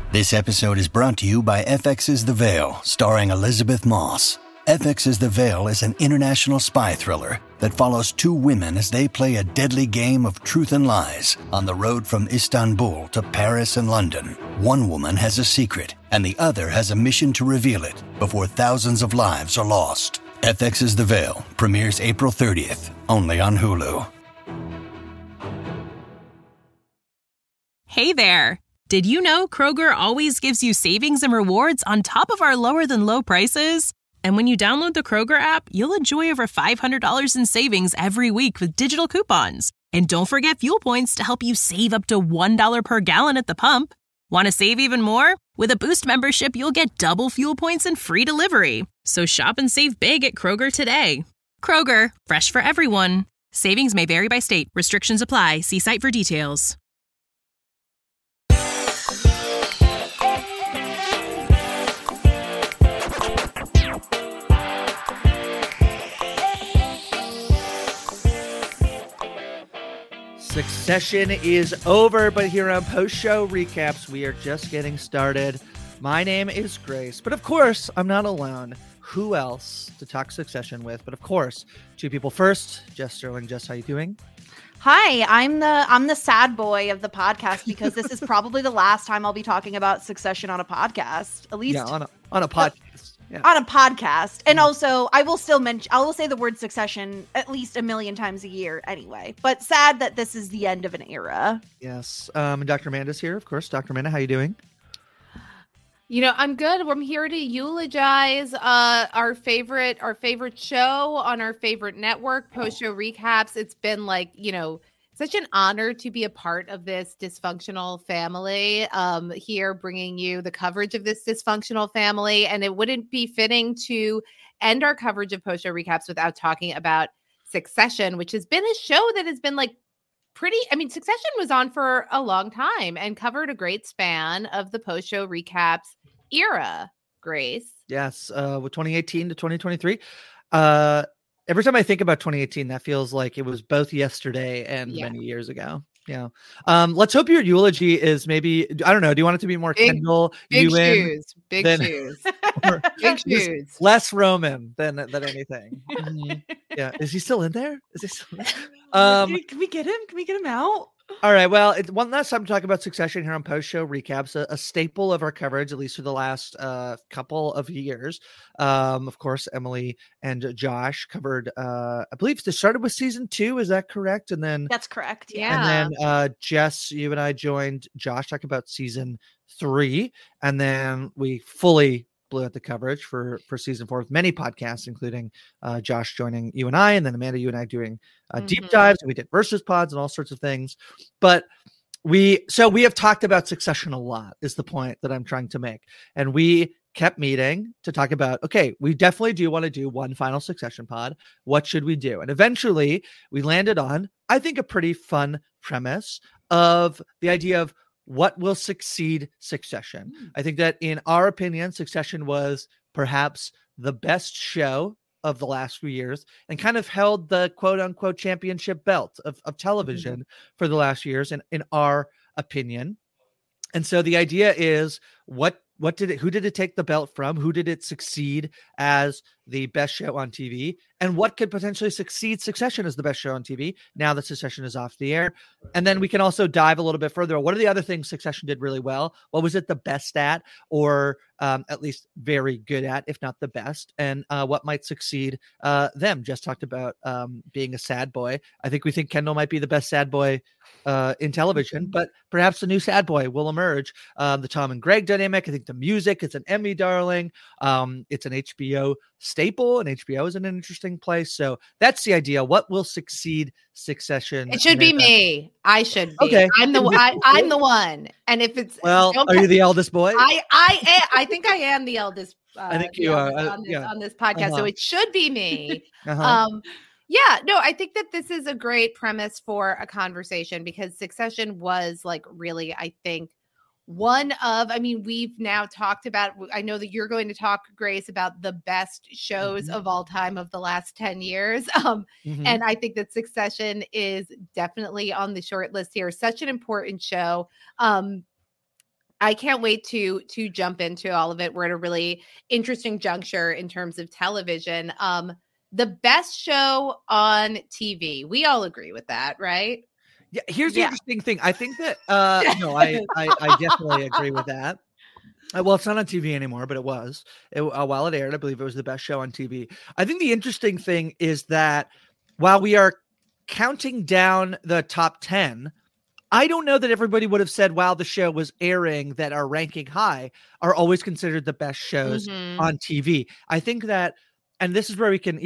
This episode is brought to you by FX's The Veil, starring Elizabeth Moss. FX's The Veil is an international spy thriller that follows two women as they play a deadly game of truth and lies on the road from Istanbul to Paris and London. One woman has a secret, and the other has a mission to reveal it before thousands of lives are lost. FX's The Veil premieres April 30th, only on Hulu. Hey there! Did you know Kroger always gives you savings and rewards on top of our lower-than-low prices? And when you download the Kroger app, you'll enjoy over $500 in savings every week with digital coupons. And don't forget fuel points to help you save up to $1 per gallon at the pump. Want to save even more? With a Boost membership, you'll get double fuel points and free delivery. So shop and save big at Kroger today. Kroger, fresh for everyone. Savings may vary by state. Restrictions apply. See site for details. Succession is over, but here on post-show recaps, we are just getting started. My name is Grace, but of course, I'm not alone. Who else to talk Succession with? But of course, two people first. Jess Sterling. Jess, how you doing? Hi, I'm the sad boy of the podcast because this is probably the last time I'll be talking about Succession on a podcast. At least on a podcast. Yeah. On a podcast. And also, I will say the word Succession at least a million times a year anyway. But sad that this is the end of an era. Yes. Dr. Amanda's here, of course. Dr. Amanda, how you doing? You know, I'm good. I'm here to eulogize our favorite show on our favorite network, post-show recaps. It's been such an honor to be a part of this dysfunctional family here, bringing you the coverage of this dysfunctional family. And it wouldn't be fitting to end our coverage of post-show recaps without talking about Succession, which has been a show that has been Succession was on for a long time and covered a great span of the post-show recaps era, Grace. Yes, with 2018 to 2023. Every time I think about 2018, that feels like it was both yesterday and many years ago. Yeah. Let's hope your eulogy is maybe, I don't know. Do you want it to be more Kendall? Big shoes. Big shoes. Less Roman than anything. Mm-hmm. Yeah. Is he still in there? Can we get him? Can we get him out? All right. Well, one last time to talk about Succession here on Post Show Recaps, a staple of our coverage, at least for the last couple of years. Of course, Emily and Josh covered, I believe they started with season 2. Is that correct? And then that's correct. Yeah. And then Jess, you and I joined Josh talking about season 3. And then we fully blew out the coverage for season 4 with many podcasts, including Josh joining you and I, and then Amanda, you and I doing deep dives. And we did versus pods and all sorts of things. But we have talked about Succession a lot, is the point that I'm trying to make. And we kept meeting to talk about, okay, we definitely do want to do one final Succession pod. What should we do? And eventually we landed on, I think, a pretty fun premise of the idea of what will succeed Succession. I think that in our opinion, Succession was perhaps the best show of the last few years and kind of held the quote unquote championship belt of television for the last years in our opinion. And so the idea is who did it take the belt from? Who did it succeed as the best show on TV? And what could potentially succeed Succession as the best show on TV now that Succession is off the air? And then we can also dive a little bit further. What are the other things Succession did really well? What was it the best at, or at least very good at, if not the best? And what might succeed them? Just talked about being a sad boy. I think we think Kendall might be the best sad boy in television, but perhaps the new sad boy will emerge. The Tom and Greg dynamic, I think the music, it's an Emmy darling. It's an HBO staple, and HBO is an interesting place. So that's the idea. What will succeed Succession? It should be me. I should be. Okay. I'm the one. And if it's are you the eldest boy? I think I am the eldest. I think you are on this podcast, so it should be me. I think that this is a great premise for a conversation because Succession was really, I think, we've now talked about, I know that you're going to talk, Grace, about the best shows of all time of the last 10 years. And I think that Succession is definitely on the short list here. Such an important show. I can't wait to jump into all of it. We're at a really interesting juncture in terms of television. The best show on TV. We all agree with that, right? Yeah, here's the Yeah. interesting thing. I think that no, I definitely agree with that. Well, it's not on TV anymore, but it was while it aired. I believe it was the best show on TV. I think the interesting thing is that while we are counting down the top 10, I don't know that everybody would have said while the show was airing that are ranking high are always considered the best shows on TV. I think that, and this is where we can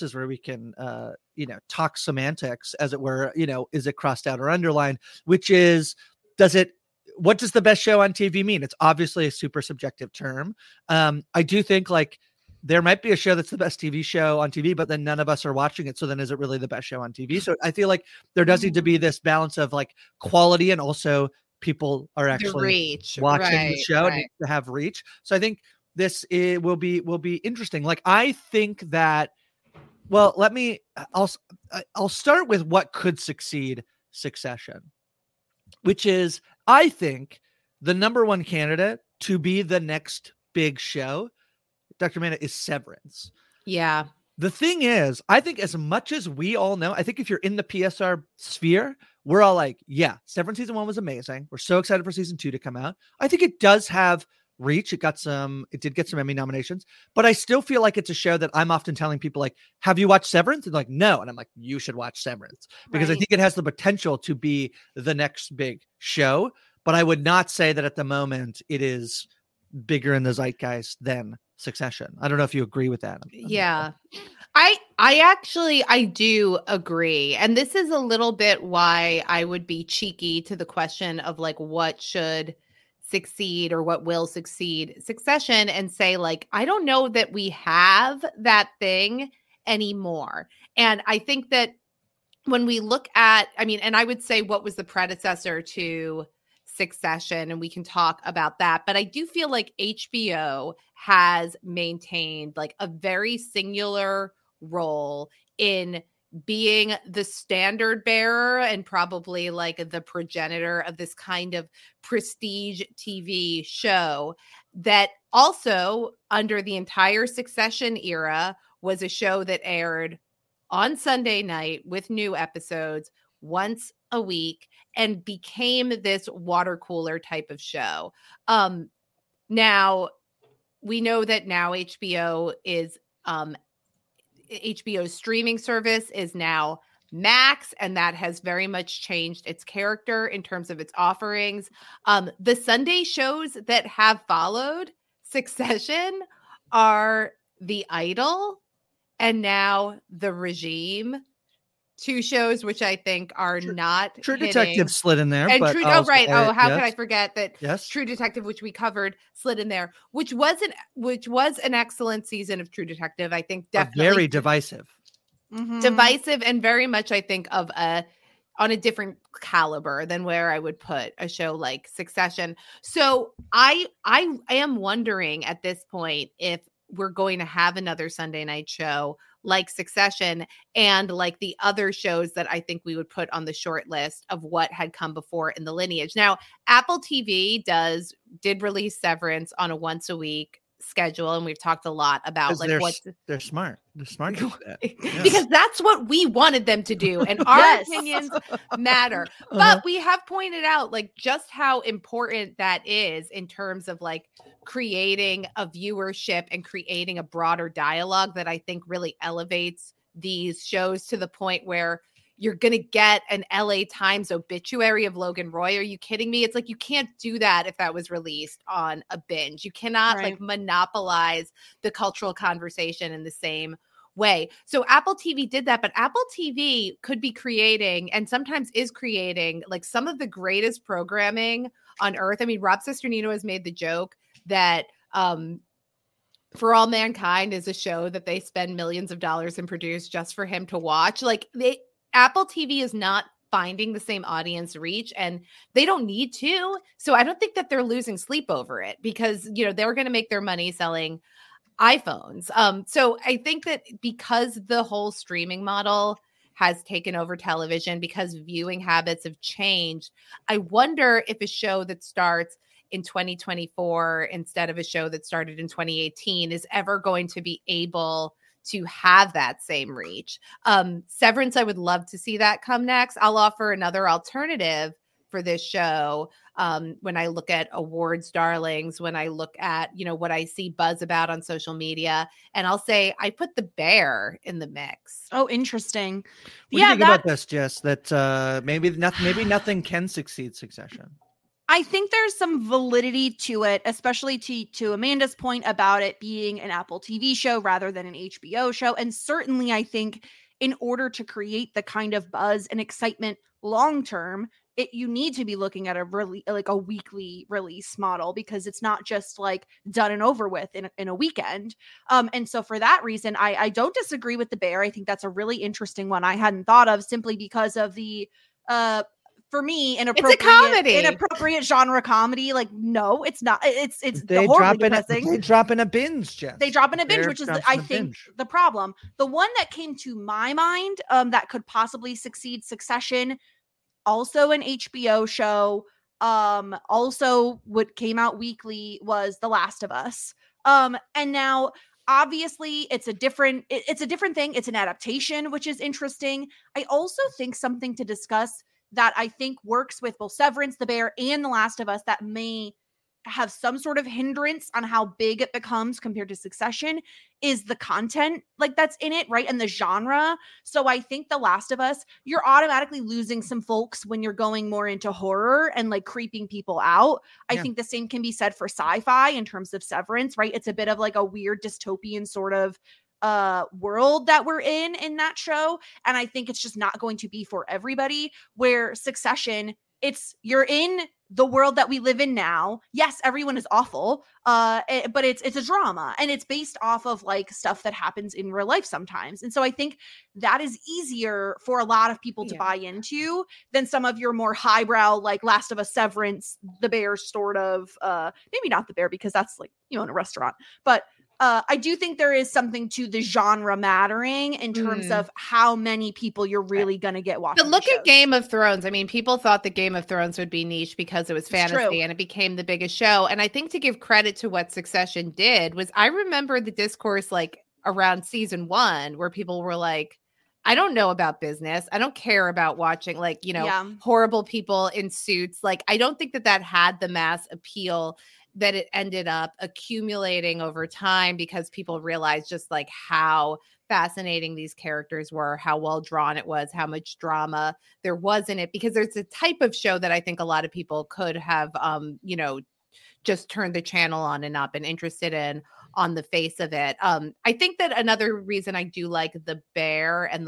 talk semantics, as it were. Is it crossed out or underlined? Which is, what does the best show on TV mean? It's obviously a super subjective term. I do think like there might be a show that's the best TV show on TV, but then none of us are watching it. So then is it really the best show on TV? So I feel like there does need to be this balance of like quality and also people are actually watching the show. It needs to have reach. So I think this will be interesting. Like, I think that, well, I'll start with what could succeed Succession, which is, I think the number one candidate to be the next big show, Dr. Amanda, is Severance. Yeah. The thing is, I think as much as we all know, I think if you're in the PSR sphere, we're all like, yeah, Severance season 1 was amazing. We're so excited for season 2 to come out. I think it does have reach. It did get some Emmy nominations, but I still feel like it's a show that I'm often telling people like, have you watched Severance? And like, no. And I'm like, you should watch Severance because I think it has the potential to be the next big show, but I would not say that at the moment it is bigger in the zeitgeist than Succession. I don't know if you agree with that. Yeah. I do agree. And this is a little bit why I would be cheeky to the question of like what should succeed or what will succeed Succession, and say like, I don't know that we have that thing anymore. And I think that when we look at, and I would say what was the predecessor to Succession, and we can talk about that. But I do feel like HBO has maintained like a very singular role in being the standard bearer and probably like the progenitor of this kind of prestige TV show that also under the entire Succession era was a show that aired on Sunday night with new episodes once a week and became this water cooler type of show. Now we know that now HBO's streaming service is now Max, and that has very much changed its character in terms of its offerings. The Sunday shows that have followed Succession are The Idol and now The Regime. Two shows which I think are not True hitting. Detective slid in there. And but True, how could I forget that? Yes. True Detective, which we covered, slid in there, which was an excellent season of True Detective. I think definitely very divisive. Divisive, and very much I think of on a different caliber than where I would put a show like Succession. So I am wondering at this point if we're going to have another Sunday night show like Succession and like the other shows that I think we would put on the short list of what had come before in the lineage. Now, Apple TV did release Severance on a once a week schedule, and we've talked a lot about like they're smart. They're smart to do that. Yeah. Because that's what we wanted them to do, and our opinions matter. But we have pointed out like just how important that is in terms of like creating a viewership and creating a broader dialogue that I think really elevates these shows to the point where you're going to get an LA Times obituary of Logan Roy. Are you kidding me? It's like, you can't do that if that was released on a binge. You cannot like monopolize the cultural conversation in the same way. So Apple TV did that, but Apple TV could be creating, and sometimes is creating, like some of the greatest programming on earth. I mean, Rob Cesternino has made the joke that For All Mankind is a show that they spend millions of dollars and produce just for him to watch. Like Apple TV is not finding the same audience reach, and they don't need to. So I don't think that they're losing sleep over it because, you know, they're going to make their money selling iPhones. So I think that because the whole streaming model has taken over television, because viewing habits have changed, I wonder if a show that starts in 2024 instead of a show that started in 2018 is ever going to be able to have that same reach. Severance, I would love to see that come next. I'll offer another alternative for this show. When I look at awards darlings, when I look at, what I see buzz about on social media, and I'll say I put The Bear in the mix. Oh, interesting. What do you think about this, Jess? That maybe nothing can succeed Succession. I think there's some validity to it, especially to Amanda's point about it being an Apple TV show rather than an HBO show. And certainly I think in order to create the kind of buzz and excitement long-term, you need to be looking at a weekly release model, because it's not just like done and over with in a weekend. And so for that reason, I don't disagree with The Bear. I think that's a really interesting one I hadn't thought of, simply because of the, for me, inappropriate genre comedy. Like, no, it's not. It's horribly depressing. They drop in a binge, Jess. They drop in a binge, which is, I think, the problem. The one that came to my mind that could possibly succeed Succession, also an HBO show, also what came out weekly, was The Last of Us. And now obviously it's a different thing. It's an adaptation, which is interesting. I also think something to discuss that I think works with both Severance, The Bear, and The Last of Us that may have some sort of hindrance on how big it becomes compared to Succession is the content that's in it, right? And the genre. So I think The Last of Us, you're automatically losing some folks when you're going more into horror and creeping people out. I think the same can be said for sci-fi in terms of Severance, right? It's a bit of a weird dystopian sort of world that we're in that show. And I think it's just not going to be for everybody, where Succession, you're in the world that we live in now. Yes, everyone is awful, but it's a drama, and it's based off of stuff that happens in real life sometimes. And so I think that is easier for a lot of people to buy into than some of your more highbrow, Last of Us, Severance, The Bear sort of, maybe not The Bear, because that's in a restaurant, but I do think there is something to the genre mattering in terms of how many people you're really going to get watching. But look at Game of Thrones. I mean, people thought that Game of Thrones would be niche because it was fantasy and it became the biggest show. And I think to give credit to what Succession did was, I remember the discourse around season 1 where people were like, I don't know about business. I don't care about watching horrible people in suits. I don't think that had the mass appeal that it ended up accumulating over time, because people realized just how fascinating these characters were, how well drawn it was, how much drama there was in it, because there's a type of show that I think a lot of people could have, just turned the channel on and not been interested in on the face of it. I think that another reason I do like The Bear and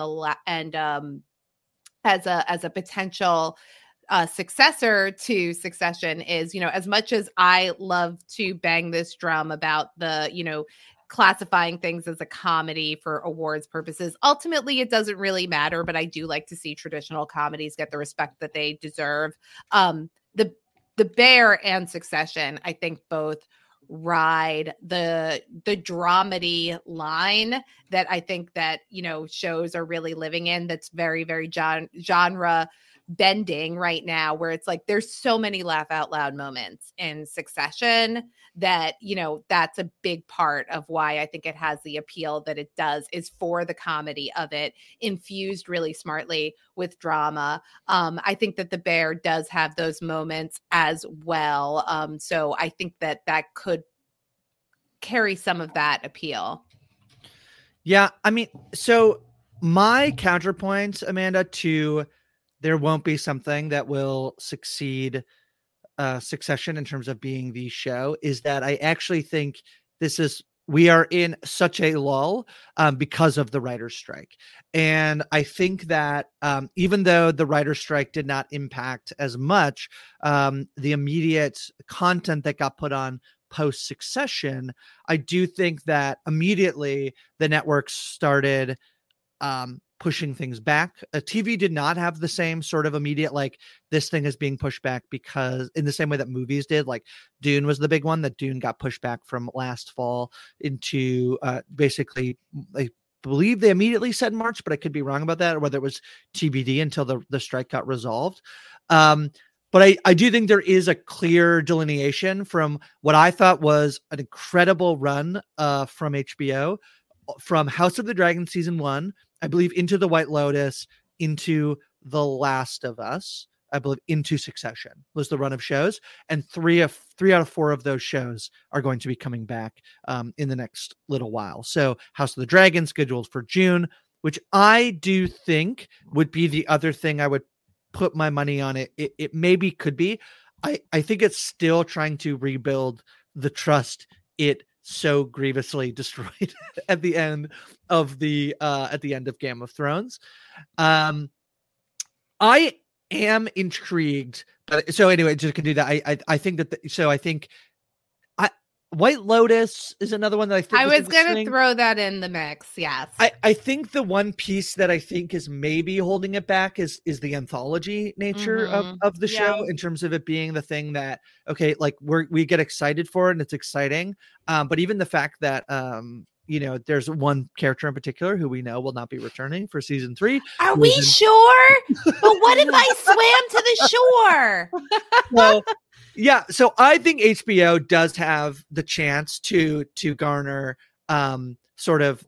as a potential successor to Succession is, as much as I love to bang this drum about the, classifying things as a comedy for awards purposes, ultimately it doesn't really matter, but I do like to see traditional comedies get the respect that they deserve. The Bear and Succession, I think, both ride the dramedy line that I think that, shows are really living in, that's very, very genre bending right now, where it's there's so many laugh out loud moments in Succession that, that's a big part of why I think it has the appeal that it does, is for the comedy of it, infused really smartly with drama. I think that The Bear does have those moments as well. So I think that could carry some of that appeal. Yeah. I mean, so my counterpoint, Amanda, to there won't be something that will succeed Succession in terms of being the show, is that I actually think we are in such a lull because of the writer's strike. And I think that even though the writer's strike did not impact as much the immediate content that got put on post Succession, I do think that immediately the networks started pushing things back. TV did not have the same sort of immediate, this thing is being pushed back, because in the same way that movies did, Dune was the big one, that Dune got pushed back from last fall into basically, I believe they immediately said March, but I could be wrong about that, or whether it was TBD until the strike got resolved. But I do think there is a clear delineation from what I thought was an incredible run from HBO, from House of the Dragon season 1, I believe, into The White Lotus, into The Last of Us, I believe, into Succession was the run of shows. And 3 out of 4 of those shows are going to be coming back in the next little while. So House of the Dragon scheduled for June, which I do think would be the other thing I would put my money on. It maybe could be. I think it's still trying to rebuild the trust it so grievously destroyed at the end of Game of Thrones. I am intrigued, but so anyway, just can do that. I think that I think White Lotus is another one that I think I was going to throw that in the mix. Yes. I think the one piece that I think is maybe holding it back is the anthology nature of the show, in terms of it being the thing that, okay, like we get excited for it and it's exciting. But even the fact that, there's one character in particular who we know will not be returning for season 3. Are we sure? But what if I swam to the shore? Well, yeah, so I think HBO does have the chance to garner sort of,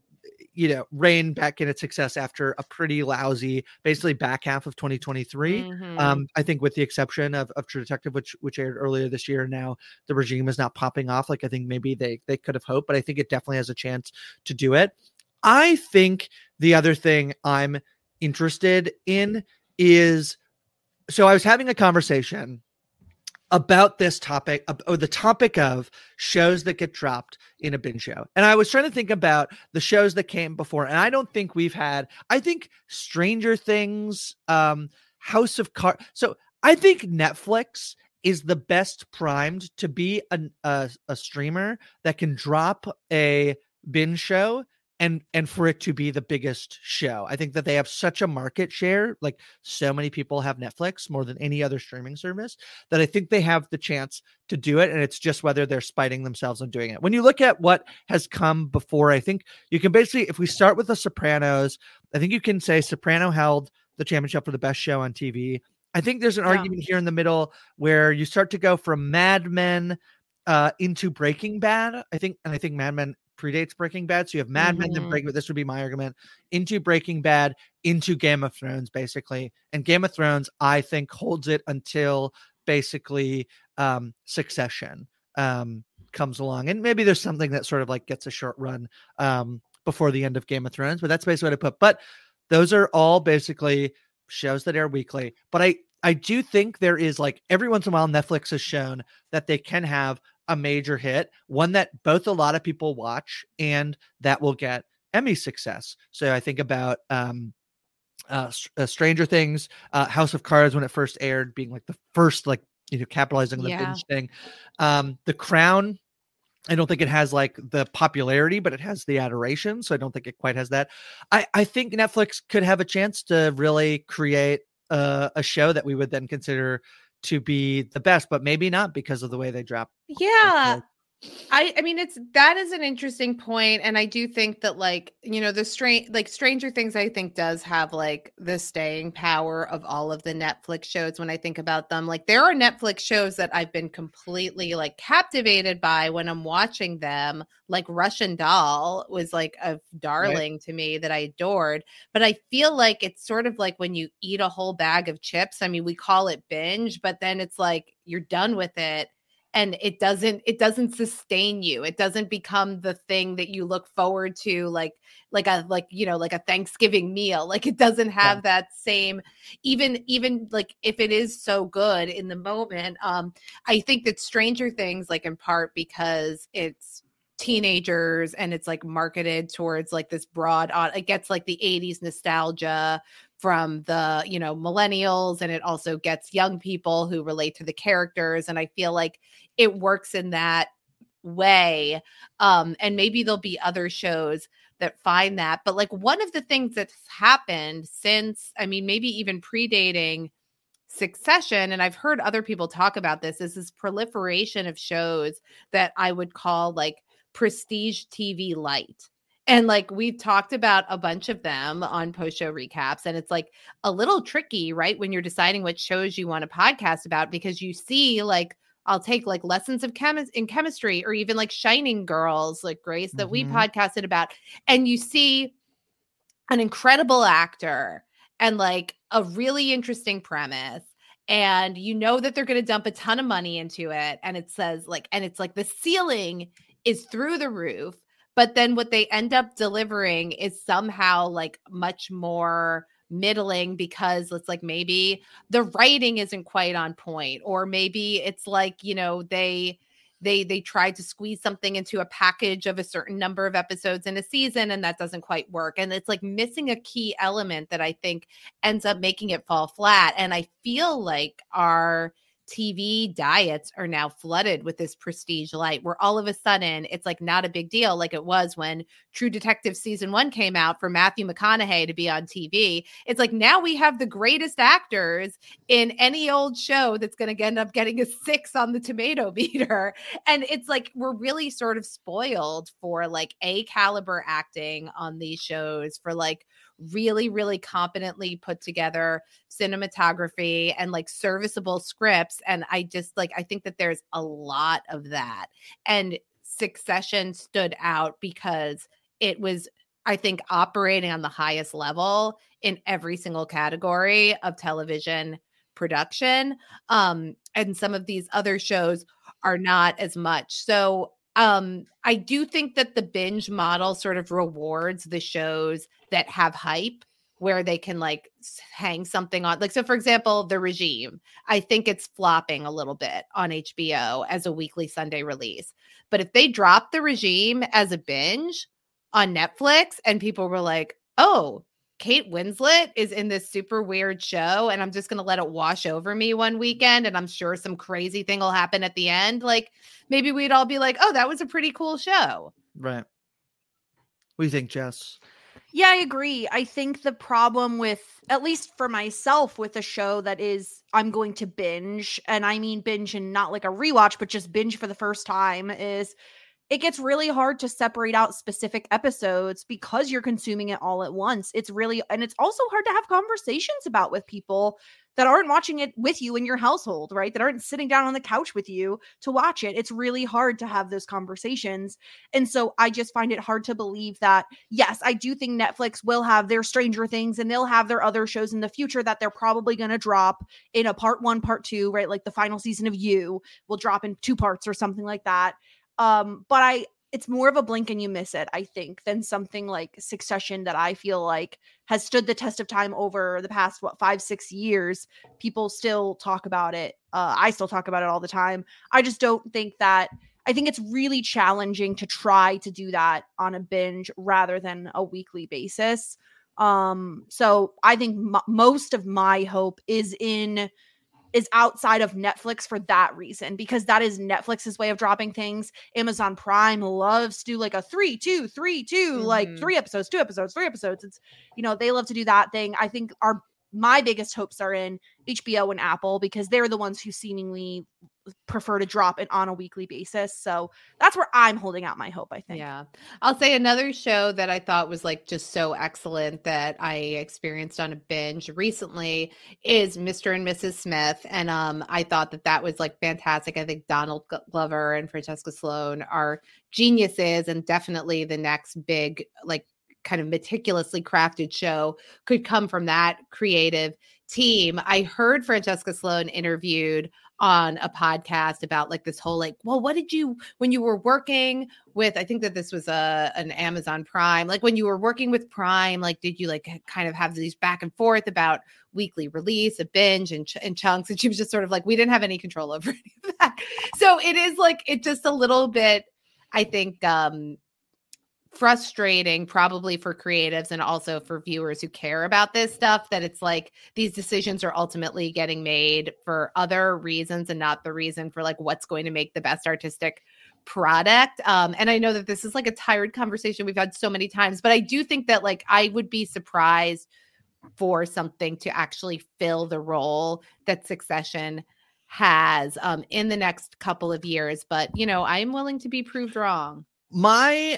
rein back in its success after a pretty lousy, basically back half of 2023. I think with the exception of True Detective, which aired earlier this year. Now the regime is not popping off like I think maybe they could have hoped, but I think it definitely has a chance to do it. I think the other thing I'm interested in is, so I was having a conversation about this topic, or the topic of shows that get dropped in a binge show. And I was trying to think about the shows that came before. And I don't think I think Stranger Things, House of Cards. So I think Netflix is the best primed to be a streamer that can drop a binge show and for it to be the biggest show. I think that they have such a market share, like so many people have Netflix more than any other streaming service, that I think they have the chance to do it. And it's just whether they're spiting themselves on doing it. When you look at what has come before, I think you can basically, if we start with The Sopranos, I think you can say Soprano held the championship for the best show on TV. I think there's an argument here in the middle where you start to go from Mad Men into Breaking Bad. I think Mad Men predates Breaking Bad. So you have Mad Men, then Breaking Bad. This would be my argument. Into Breaking Bad, into Game of Thrones, basically. And Game of Thrones, I think, holds it until basically Succession comes along. And maybe there's something that sort of like gets a short run before the end of Game of Thrones. But that's basically what I put. But those are all basically shows that air weekly. But I do think there is, like, every once in a while Netflix has shown that they can have a major hit, one that both a lot of people watch and that will get Emmy success. So I think about Stranger Things, House of Cards when it first aired, being like the first, like, capitalizing on the binge thing. The Crown, I don't think it has like the popularity, but it has the adoration. So I don't think it quite has that. I think Netflix could have a chance to really create a show that we would then consider to be the best, but maybe not because of the way they drop. Yeah. I mean, that is an interesting point. And I do think that, like, Stranger Things, I think, does have like the staying power of all of the Netflix shows. When I think about them, like, there are Netflix shows that I've been completely like captivated by when I'm watching them. Like Russian Doll was like a darling to me that I adored. But I feel like it's sort of like when you eat a whole bag of chips. I mean, we call it binge, but then it's like you're done with it. And it doesn't sustain you. It doesn't become the thing that you look forward to, like a Thanksgiving meal. Like, it doesn't have that same, even like if it is so good in the moment. I think that Stranger Things, like, in part because it's teenagers and it's like marketed towards like this broad, it gets like the 80s nostalgia from the, millennials, and it also gets young people who relate to the characters. And I feel like it works in that way. And maybe there'll be other shows that find that. But like, one of the things that's happened since, I mean, maybe even predating Succession, and I've heard other people talk about this, is this proliferation of shows that I would call like prestige TV light. And like we've talked about a bunch of them on post-show recaps, and it's like a little tricky, right? When you're deciding what shows you want to podcast about, because you see like, I'll take like Lessons of in Chemistry, or even like Shining Girls, like Grace that we podcasted about. And you see an incredible actor and like a really interesting premise. And you know that they're going to dump a ton of money into it. And it says like, and it's like the ceiling is through the roof. But then what they end up delivering is somehow like much more middling, because it's like maybe the writing isn't quite on point, or maybe it's like, you know, they tried to squeeze something into a package of a certain number of episodes in a season, and that doesn't quite work. And it's like missing a key element that I think ends up making it fall flat. And I feel like our TV diets are now flooded with this prestige light, where all of a sudden it's like not a big deal, like it was when True Detective season 1 came out for Matthew McConaughey to be on TV. It's like now we have the greatest actors in any old show that's going to end up getting a 6 on the tomato meter. And it's like we're really sort of spoiled for like A caliber acting on these shows, for like really, really competently put together cinematography and like serviceable scripts. And I just like, I think that there's a lot of that. And Succession stood out because it was, I think, operating on the highest level in every single category of television production. And some of these other shows are not as much. So I do think that the binge model sort of rewards the shows that have hype, where they can like hang something on. Like, so for example, The Regime, I think it's flopping a little bit on HBO as a weekly Sunday release. But if they drop The Regime as a binge on Netflix and people were like, oh, Kate Winslet is in this super weird show, and I'm just going to let it wash over me one weekend, and I'm sure some crazy thing will happen at the end. Like maybe we'd all be like, oh, that was a pretty cool show. Right. What do you think, Jess? Yeah, I agree. I think the problem with, at least for myself, with a show that is I'm going to binge, and I mean binge and not like a rewatch, but just binge for the first time, is it gets really hard to separate out specific episodes because you're consuming it all at once. It's really, and it's also hard to have conversations about with people that aren't watching it with you in your household, right? That aren't sitting down on the couch with you to watch it. It's really hard to have those conversations. And so I just find it hard to believe that, yes, I do think Netflix will have their Stranger Things and they'll have their other shows in the future that they're probably going to drop in a part 1, part 2, right? Like the final season of You will drop in 2 parts or something like that. But it's more of a blink and you miss it, I think, than something like Succession that I feel like has stood the test of time over the past, 5-6 years. People still talk about it. I still talk about it all the time. I just don't think that, I think it's really challenging to try to do that on a binge rather than a weekly basis. So I think most of my hope is outside of Netflix for that reason, because that is Netflix's way of dropping things. Amazon Prime loves to do like a 3-2-3-2, like 3 episodes, 2 episodes, 3 episodes. It's, they love to do that thing. I think my biggest hopes are in HBO and Apple, because they're the ones who seemingly prefer to drop it on a weekly basis. So that's where I'm holding out my hope, I think. Yeah. I'll say another show that I thought was like just so excellent that I experienced on a binge recently is Mr. and Mrs. Smith. And I thought that was like fantastic. I think Donald Glover and Francesca Sloan are geniuses, and definitely the next big, like, kind of meticulously crafted show could come from that creative team. I heard Francesca Sloan interviewed on a podcast about like this whole like, well, what did you, when you were working with, I think that this was an Amazon Prime, like when you were working with Prime, like did you like kind of have these back and forth about weekly release, a binge and chunks? And she was just sort of like, we didn't have any control over any of that. So it is like, it just a little bit, I think, frustrating probably for creatives and also for viewers who care about this stuff, that it's like these decisions are ultimately getting made for other reasons and not the reason for like what's going to make the best artistic product. And I know that this is like a tired conversation we've had so many times, but I do think that like I would be surprised for something to actually fill the role that Succession has in the next couple of years. But I'm willing to be proved wrong. My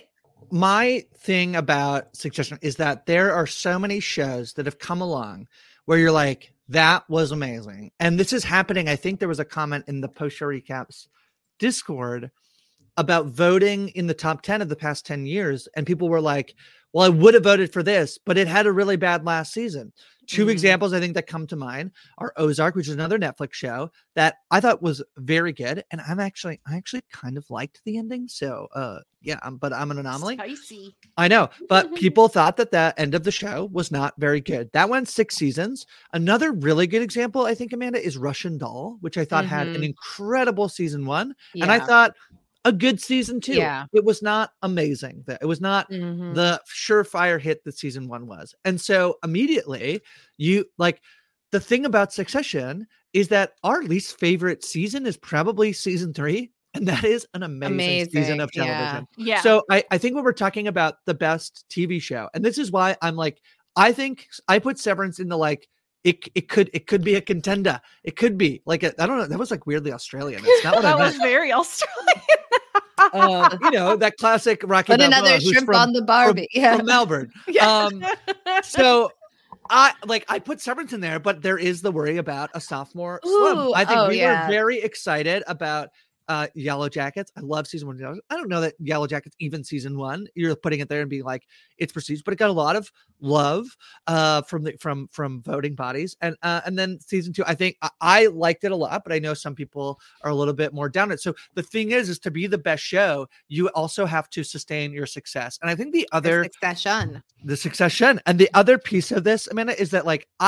my thing about Succession is that there are so many shows that have come along where you're like, that was amazing. And this is happening. I think there was a comment in the post-show recaps Discord about voting in the top 10 of the past 10 years. And people were like, well, I would have voted for this, but it had a really bad last season. Two examples I think that come to mind are Ozark, which is another Netflix show that I thought was very good. And I actually kind of liked the ending. So but I'm an anomaly. Spicy. I know, but people thought that end of the show was not very good. That went 6 seasons. Another really good example, I think, Amanda, is Russian Doll, which I thought had an incredible season 1. Yeah. And I thought a good season 2. Yeah. It was not amazing. It was not the surefire hit that season 1 was. And so immediately the thing about Succession is that our least favorite season is probably season 3. And that is an amazing season of television. Yeah. So I think when we're talking about the best TV show, and this is why I'm like, I think I put Severance in the like, it could be a contender. It could be like, I don't know. That was like weirdly Australian. It's not what that I meant. was very Australian. That classic Rocky But Balboa, another shrimp on the Barbie. From Melbourne. So I put Severance in there, but there is the worry about a sophomore slump. I think we were very excited about Yellow Jackets. I love season 1. I don't know that Yellow Jackets even season 1. You're putting it there and being like it's prestige, but it got a lot of love from voting bodies. And then season 2, I think I liked it a lot, but I know some people are a little bit more down it. So the thing is to be the best show, you also have to sustain your success. And I think the succession, and the other piece of this, Amanda, is that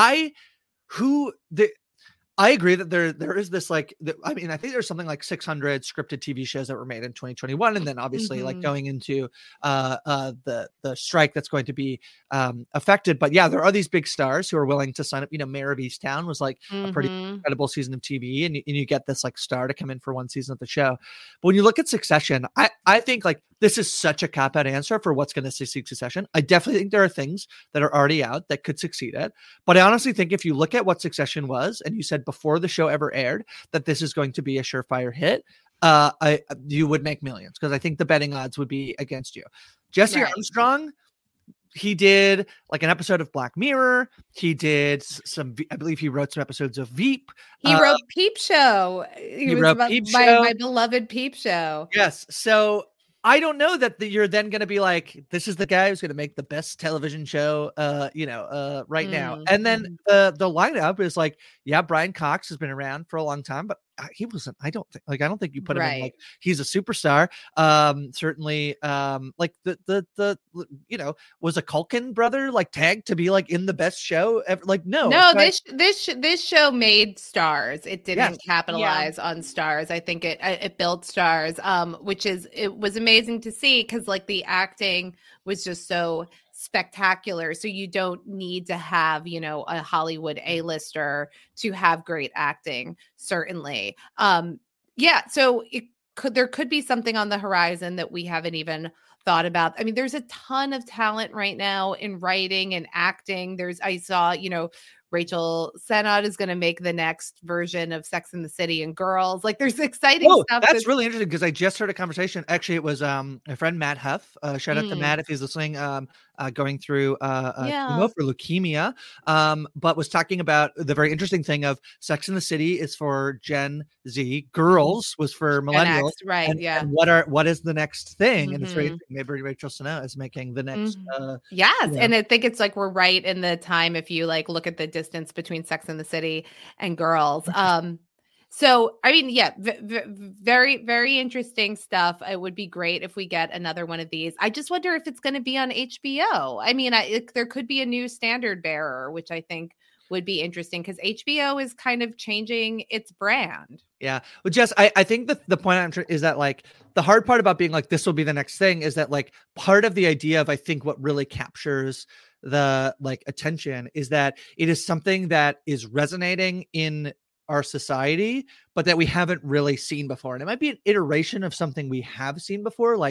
I agree that there is this I think there's something like 600 scripted TV shows that were made in 2021. And then obviously like going into the strike that's going to be affected. But yeah, there are these big stars who are willing to sign up. Mayor of Easttown was like a pretty incredible season of TV. And you get this like star to come in for one season of the show. But when you look at Succession, I think like this is such a cop-out answer for what's going to succeed Succession. I definitely think there are things that are already out that could succeed it. But I honestly think if you look at what Succession was, and you said before the show ever aired that this is going to be a surefire hit, you would make millions, because I think the betting odds would be against you. Jesse Armstrong, he did like an episode of Black Mirror. He did I believe he wrote some episodes of Veep. He wrote Peep Show. He wrote Peep Show. My beloved Peep Show. Yes. So I don't know that you're then going to be like, this is the guy who's going to make the best television show, right now. And then the lineup is like, yeah, Brian Cox has been around for a long time, but he wasn't. I don't think you put him in like he's a superstar. Certainly, like the was a Culkin brother like tagged to be like in the best show ever? Like no. This show made stars. It didn't capitalize on stars. I think it built stars, it was amazing to see, because like the acting was just so spectacular. So you don't need to have, a Hollywood A-lister to have great acting, certainly. So there could be something on the horizon that we haven't even thought about. I mean, there's a ton of talent right now in writing and acting. I saw, Rachel Sennott is going to make the next version of Sex and the City and Girls. Like there's exciting stuff. That's really interesting, because I just heard a conversation. Actually, it was my friend Matt Huff. Shout out to Matt if he's listening. Going through chemo for leukemia, but was talking about the very interesting thing of Sex and the City is for Gen Z, Girls was for millennials, right? And what is the next thing? And it's very maybe Rachel Sennott is making the next. And I think it's like we're right in the time if you like look at the distance between Sex and the City and Girls. So, I mean, very, very interesting stuff. It would be great if we get another one of these. I just wonder if it's going to be on HBO. I mean, there could be a new standard bearer, which I think would be interesting, because HBO is kind of changing its brand. Yeah. Well, Jess, I think the point I'm trying is that like the hard part about being like, this will be the next thing, is that like part of the idea of, I think what really captures the like attention is that it is something that is resonating in our society, but that we haven't really seen before. And it might be an iteration of something we have seen before, like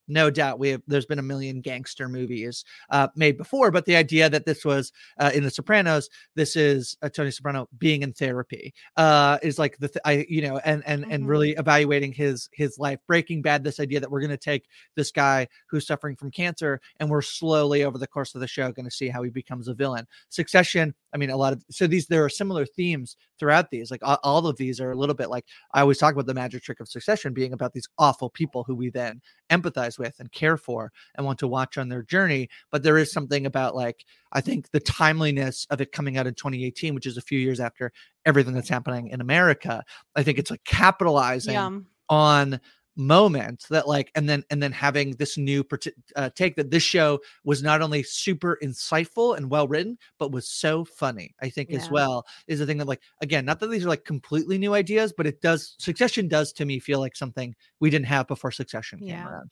no doubt there's been a million gangster movies made before, but the idea that this was in The Sopranos, this is Tony Soprano being in therapy is like and really evaluating his life. Breaking Bad, this idea that we're going to take this guy who's suffering from cancer and we're slowly over the course of the show going to see how he becomes a villain. Succession, I mean, there are similar themes throughout these. Like all of these are a little bit like, I always talk about the magic trick of Succession being about these awful people who we then empathize with and care for and want to watch on their journey. But there is something about, like, I think the timeliness of it coming out in 2018, which is a few years after everything that's happening in America. I think it's like capitalizing on moment that, like, and then having this new take that this show was not only super insightful and well written, but was so funny, I think, as well, is the thing that, like, again, not that these are like completely new ideas, but Succession does to me feel like something we didn't have before Succession came around.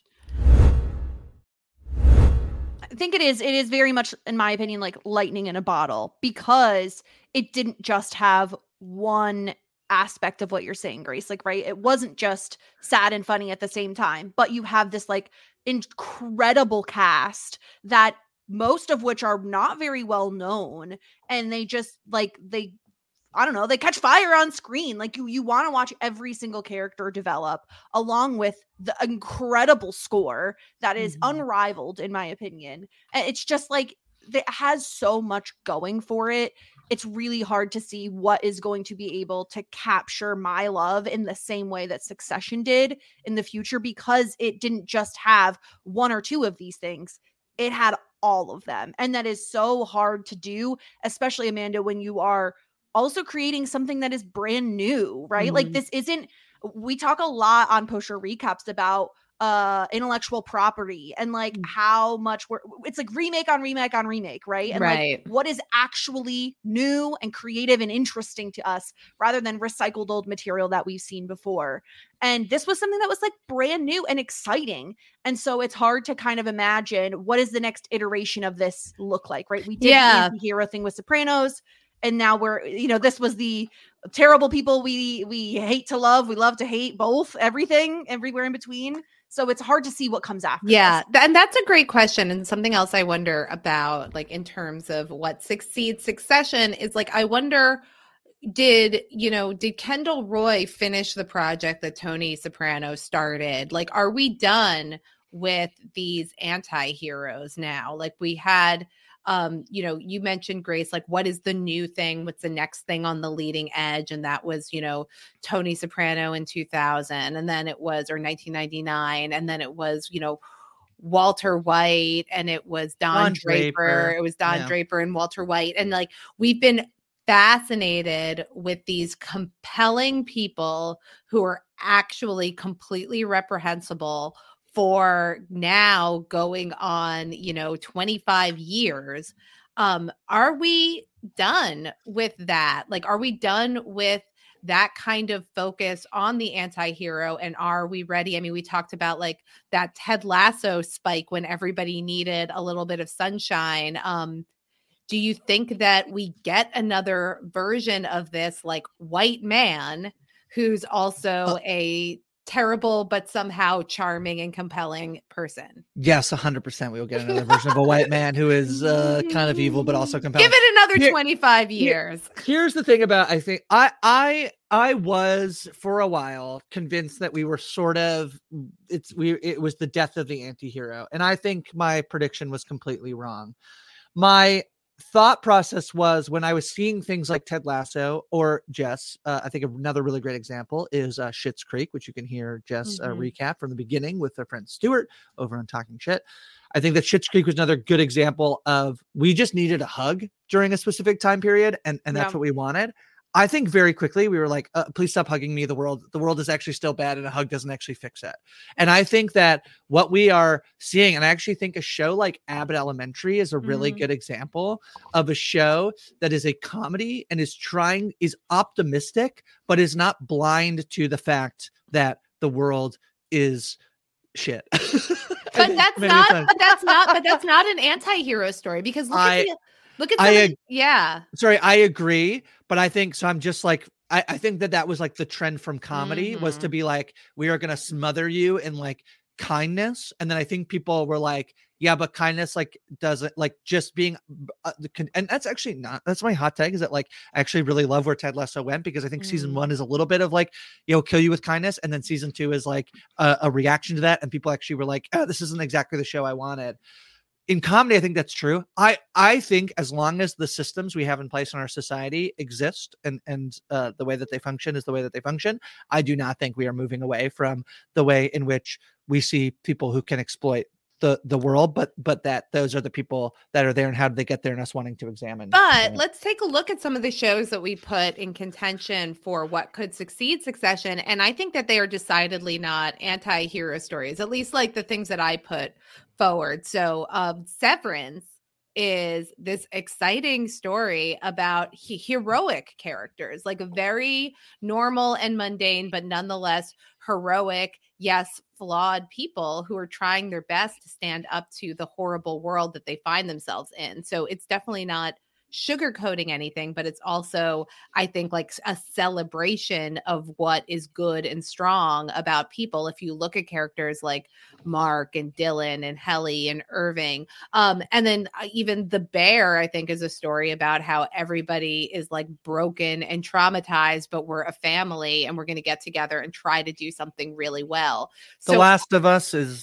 I think it is very much, in my opinion, like lightning in a bottle, because it didn't just have one aspect of what you're saying, Grace. Like, right, it wasn't just sad and funny at the same time, but you have this like incredible cast that most of which are not very well known, and they just like they catch fire on screen. Like you want to watch every single character develop, along with the incredible score that is unrivaled, in my opinion. And it's just like, it has so much going for it. It's really hard to see what is going to be able to capture my love in the same way that Succession did in the future, because it didn't just have one or two of these things. It had all of them. And that is so hard to do, especially, Amanda, when you are also creating something that is brand new, right? Like, this isn't, we talk a lot on Post Show Recaps about intellectual property and like how much it's like remake on remake on remake, right? And like what is actually new and creative and interesting to us, rather than recycled old material that we've seen before. And this was something that was like brand new and exciting. And so it's hard to kind of imagine what is the next iteration of this look like, right? We did the anti-hero thing with Sopranos, and now this was the terrible people we hate to love, we love to hate, both, everything, everywhere in between. So it's hard to see what comes after. Yeah. And that's a great question. And something else I wonder about, like, in terms of what succeeds Succession, is like, I wonder, did Kendall Roy finish the project that Tony Soprano started? Like, are we done with these anti-heroes now? Like, we had, you mentioned, Grace, like, what is the new thing? What's the next thing on the leading edge? And that was, Tony Soprano in 2000, and then it was, or 1999. And then it was, Walter White, and it was Don Draper. It was Don Draper and Walter White. And like, we've been fascinated with these compelling people who are actually completely reprehensible for now going on, 25 years. Are we done with that? Like, are we done with that kind of focus on the anti-hero? And are we ready? I mean, we talked about like that Ted Lasso spike when everybody needed a little bit of sunshine. Do you think that we get another version of this, like, white man who's also a terrible but somehow charming and compelling person? Yes, 100%. We will get another version of a white man who is kind of evil but also compelling. Give it another 25 years. Here's the thing about, I think I was for a while convinced that we were sort of it was the death of the anti-hero, and I think my prediction was completely wrong. My thought process was, when I was seeing things like Ted Lasso or Jess, I think another really great example is Schitt's Creek, which you can hear Jess recap from the beginning with their friend Stuart over on Talking Shit. I think that Schitt's Creek was another good example of, we just needed a hug during a specific time period, and that's what we wanted. I think very quickly we were like, please stop hugging me. The world is actually still bad, and a hug doesn't actually fix it. And I think that what we are seeing, and I actually think a show like Abbott Elementary is a really good example of a show that is a comedy and is optimistic, but is not blind to the fact that the world is shit. But that's not an anti-hero story, because Sorry, I agree, but I think so. I'm just like, I think that was like the trend from comedy was to be like, we are going to smother you in like kindness, and then I think people were like, yeah, but kindness like doesn't like just being and that's actually not, that's my hot take, is that like I actually really love where Ted Lasso went, because I think season 1 is a little bit of like, kill you with kindness, and then season 2 is like a reaction to that, and people actually were like, oh, this isn't exactly the show I wanted. In comedy, I think that's true. I think as long as the systems we have in place in our society exist and the way that they function is the way that they function, I do not think we are moving away from the way in which we see people who can exploit the world, but that those are the people that are there, and how do they get there, and us wanting to examine. But let's take a look at some of the shows that we put in contention for what could succeed Succession, and I think that they are decidedly not anti-hero stories, at least like the things that I put forward. So Severance is this exciting story about heroic characters, like a very normal and mundane, but nonetheless heroic, yes, flawed people who are trying their best to stand up to the horrible world that they find themselves in. So it's definitely not sugarcoating anything, but it's also, I think, like a celebration of what is good and strong about people. If you look at characters like Mark and Dylan and Helly and Irving, and then even The Bear, I think, is a story about how everybody is like broken and traumatized, but we're a family and we're going to get together and try to do something really well. So The Last of Us is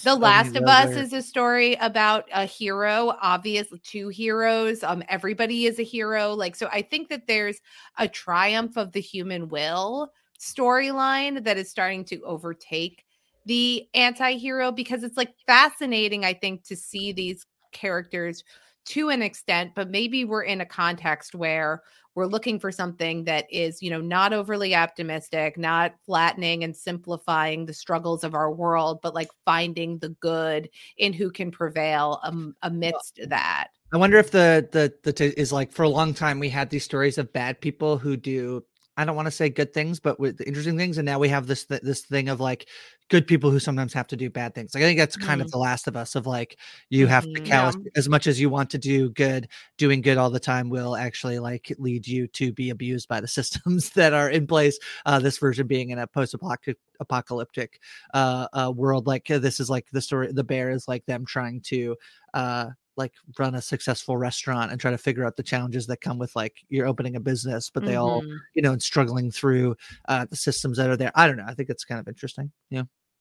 a story about a hero, obviously 2 heroes. Everybody is a hero. Like, so I think that there's a triumph of the human will storyline that is starting to overtake the anti-hero, because it's like fascinating, I think, to see these characters to an extent, but maybe we're in a context where we're looking for something that is, not overly optimistic, not flattening and simplifying the struggles of our world, but like finding the good in who can prevail amidst that. I wonder if the is like, for a long time we had these stories of bad people who do, I don't want to say good things, but with interesting things, and now we have this thing of like good people who sometimes have to do bad things. Like I think that's kind of The Last of Us, of like you have to callous as much as you want to do good. Doing good all the time will actually like lead you to be abused by the systems that are in place. This version being in a post-apocalyptic world. Like this is like the story. The Bear is like them trying to like run a successful restaurant and try to figure out the challenges that come with like you're opening a business, but they all, and struggling through the systems that are there. I don't know. I think it's kind of interesting. Yeah.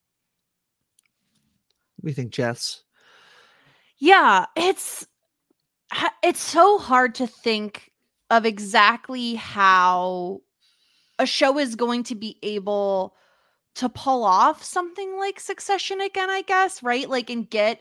What do you think, Jess? Yeah, it's so hard to think of exactly how a show is going to be able to pull off something like Succession again, I guess, right? Like, and get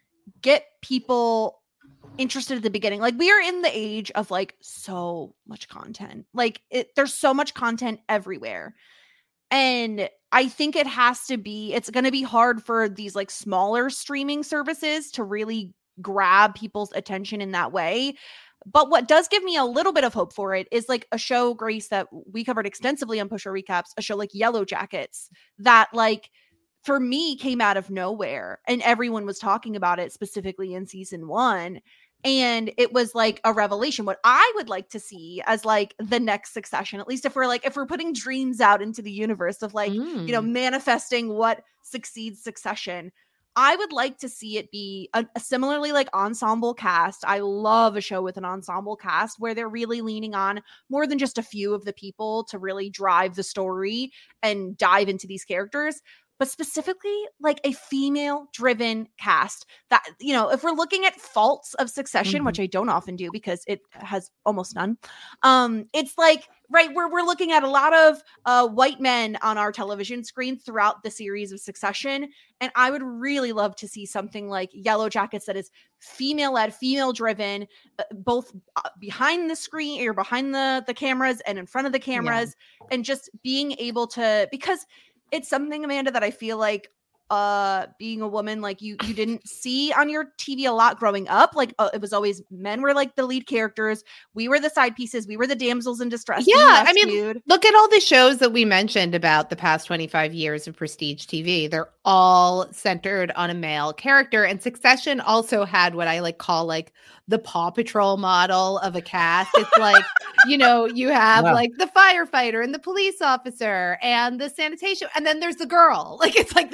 people interested at the beginning. Like, we are in the age of like so much content. Like there's so much content everywhere. And I think it's going to be hard for these like smaller streaming services to really grab people's attention in that way. But what does give me a little bit of hope for it is like a show, Grace, that we covered extensively on Push Our Recaps, a show like Yellow Jackets, that like for me came out of nowhere, and everyone was talking about it specifically in season 1. And it was like a revelation. What I would like to see as like the next Succession, at least if we're putting dreams out into the universe of like, manifesting what succeeds Succession, I would like to see it be a similarly like ensemble cast. I love a show with an ensemble cast where they're really leaning on more than just a few of the people to really drive the story and dive into these characters, but specifically like a female driven cast that, if we're looking at faults of Succession, which I don't often do because it has almost none. It's like, right, we're looking at a lot of white men on our television screen throughout the series of Succession. And I would really love to see something like Yellow Jackets that is female led, female driven, both behind the screen or behind the cameras and in front of the cameras, and just being able to, because it's something, Amanda, that I feel like being a woman, like you didn't see on your TV a lot growing up. Like it was always men were like the lead characters. We were the side pieces. We were the damsels in distress. Yeah. I mean, look at all the shows that we mentioned about the past 25 years of prestige TV. They're all centered on a male character. And Succession also had what I like call like the Paw Patrol model of a cast. It's like, you have like the firefighter and the police officer and the sanitation. And then there's the girl. Like, it's like there's a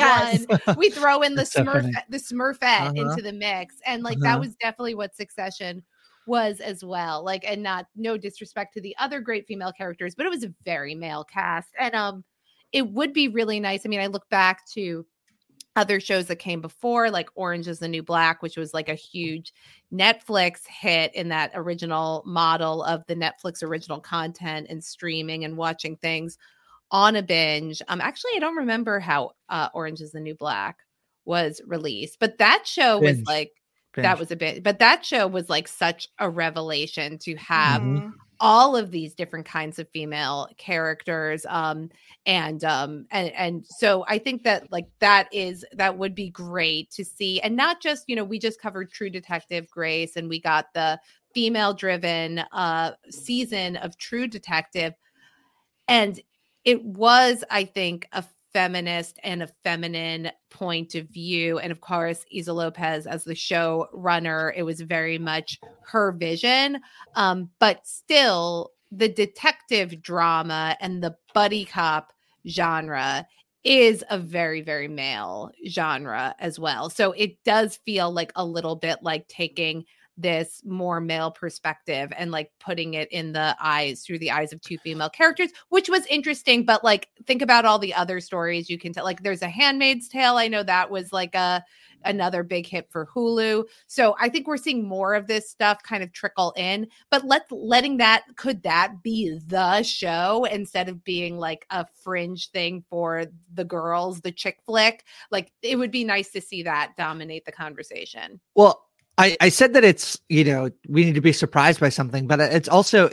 Yes. we throw in the the Smurfette into the mix. And like that was definitely what Succession was as well. Like, and no disrespect to the other great female characters, but it was a very male cast. And it would be really nice. I mean, I look back to other shows that came before, like Orange is the New Black, which was like a huge Netflix hit in that original model of the Netflix original content and streaming and watching things on a binge. Actually, I don't remember how Orange is the New Black was released, but that show was like, that was a bit, but that show was like such a revelation to have all of these different kinds of female characters. And so I think that like that would be great to see. And not just, we just covered True Detective Grace and we got the female driven season of True Detective. And it was, I think, a feminist and a feminine point of view. And of course, Issa Lopez as the show runner, it was very much her vision. But still, the detective drama and the buddy cop genre is a very, very male genre as well. So it does feel like a little bit like taking this more male perspective and like putting it through the eyes of two female characters, which was interesting. But like, think about all the other stories you can tell. Like there's a Handmaid's Tale. I know that was like another big hit for Hulu. So I think we're seeing more of this stuff kind of trickle in, but could that be the show instead of being like a fringe thing for the girls, the chick flick? Like it would be nice to see that dominate the conversation. Well, I said that it's, we need to be surprised by something, but it's also,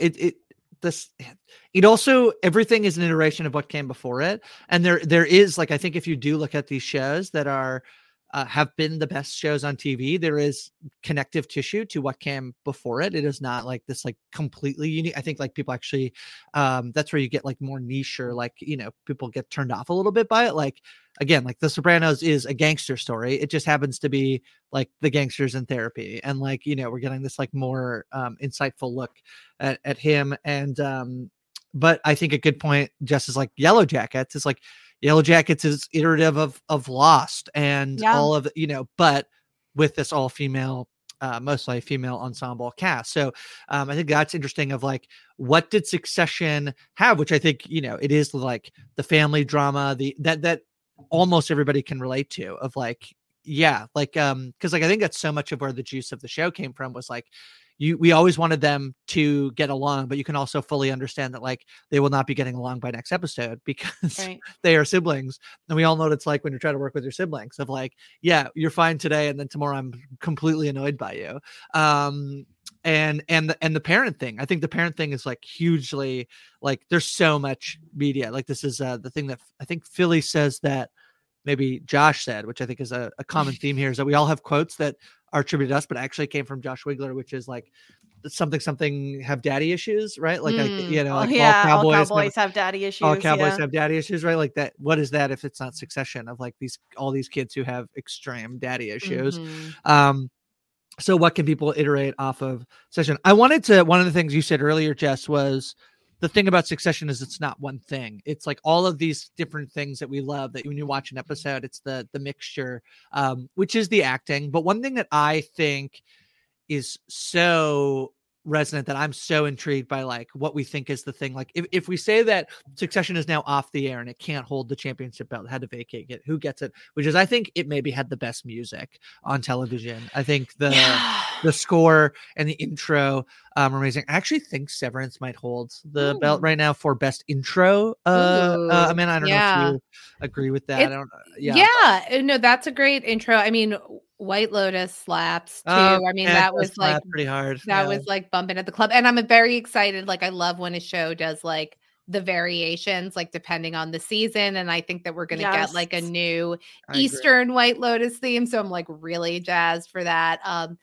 everything is an iteration of what came before it. And there is like, I think if you do look at these shows that are, have been the best shows on TV, there is connective tissue to what came before it. It is not like this, like completely unique. I think like people actually, that's where you get like more niche or like, people get turned off a little bit by it. Like, again, like The Sopranos is a gangster story. It just happens to be like the gangsters in therapy. And like, we're getting this like more insightful look at him. And, but I think a good point just is like Yellow Jackets is like, Yellow Jackets is iterative of Lost and all of, but with this all female, mostly female ensemble cast. So I think that's interesting of like, what did Succession have? Which I think, it is like the family drama, that almost everybody can relate to of like, cause like, I think that's so much of where the juice of the show came from was like, we always wanted them to get along, but you can also fully understand that like they will not be getting along by next episode because they are siblings. And we all know what it's like when you're trying to work with your siblings of like, yeah, you're fine today. And then tomorrow I'm completely annoyed by you. And the parent thing, I think the parent thing is like hugely like there's so much media. Like this is the thing that I think Philly says that maybe Josh said, which I think is a common theme here, is that we all have quotes that are attributed to us, but actually came from Josh Wigler, which is like something have daddy issues, right? Like, all cowboys have daddy issues. All cowboys have daddy issues, right? Like that. What is that if it's not Succession of like all these kids who have extreme daddy issues? So what can people iterate off of Succession? one of the things you said earlier, Jess, was the thing about Succession is it's not one thing. It's like all of these different things that we love that when you watch an episode, it's the mixture, which is the acting. But one thing that I think is so resonant that I'm so intrigued by like what we think is the thing. Like if we say that Succession is now off the air and it can't hold the championship belt, had to vacate it, who gets it? Which is, I think it maybe had the best music on television. I think the score and the intro are amazing. I actually think Severance might hold the belt right now for best intro. I mean, I don't know if you agree with that. No, that's a great intro. I mean, White Lotus slaps too. I mean, that was like pretty hard. That was like bumping at the club. And I'm very excited. Like I love when a show does like the variations, like depending on the season. And I think that we're going to get like a new Eastern White Lotus theme. So I'm like really jazzed for that.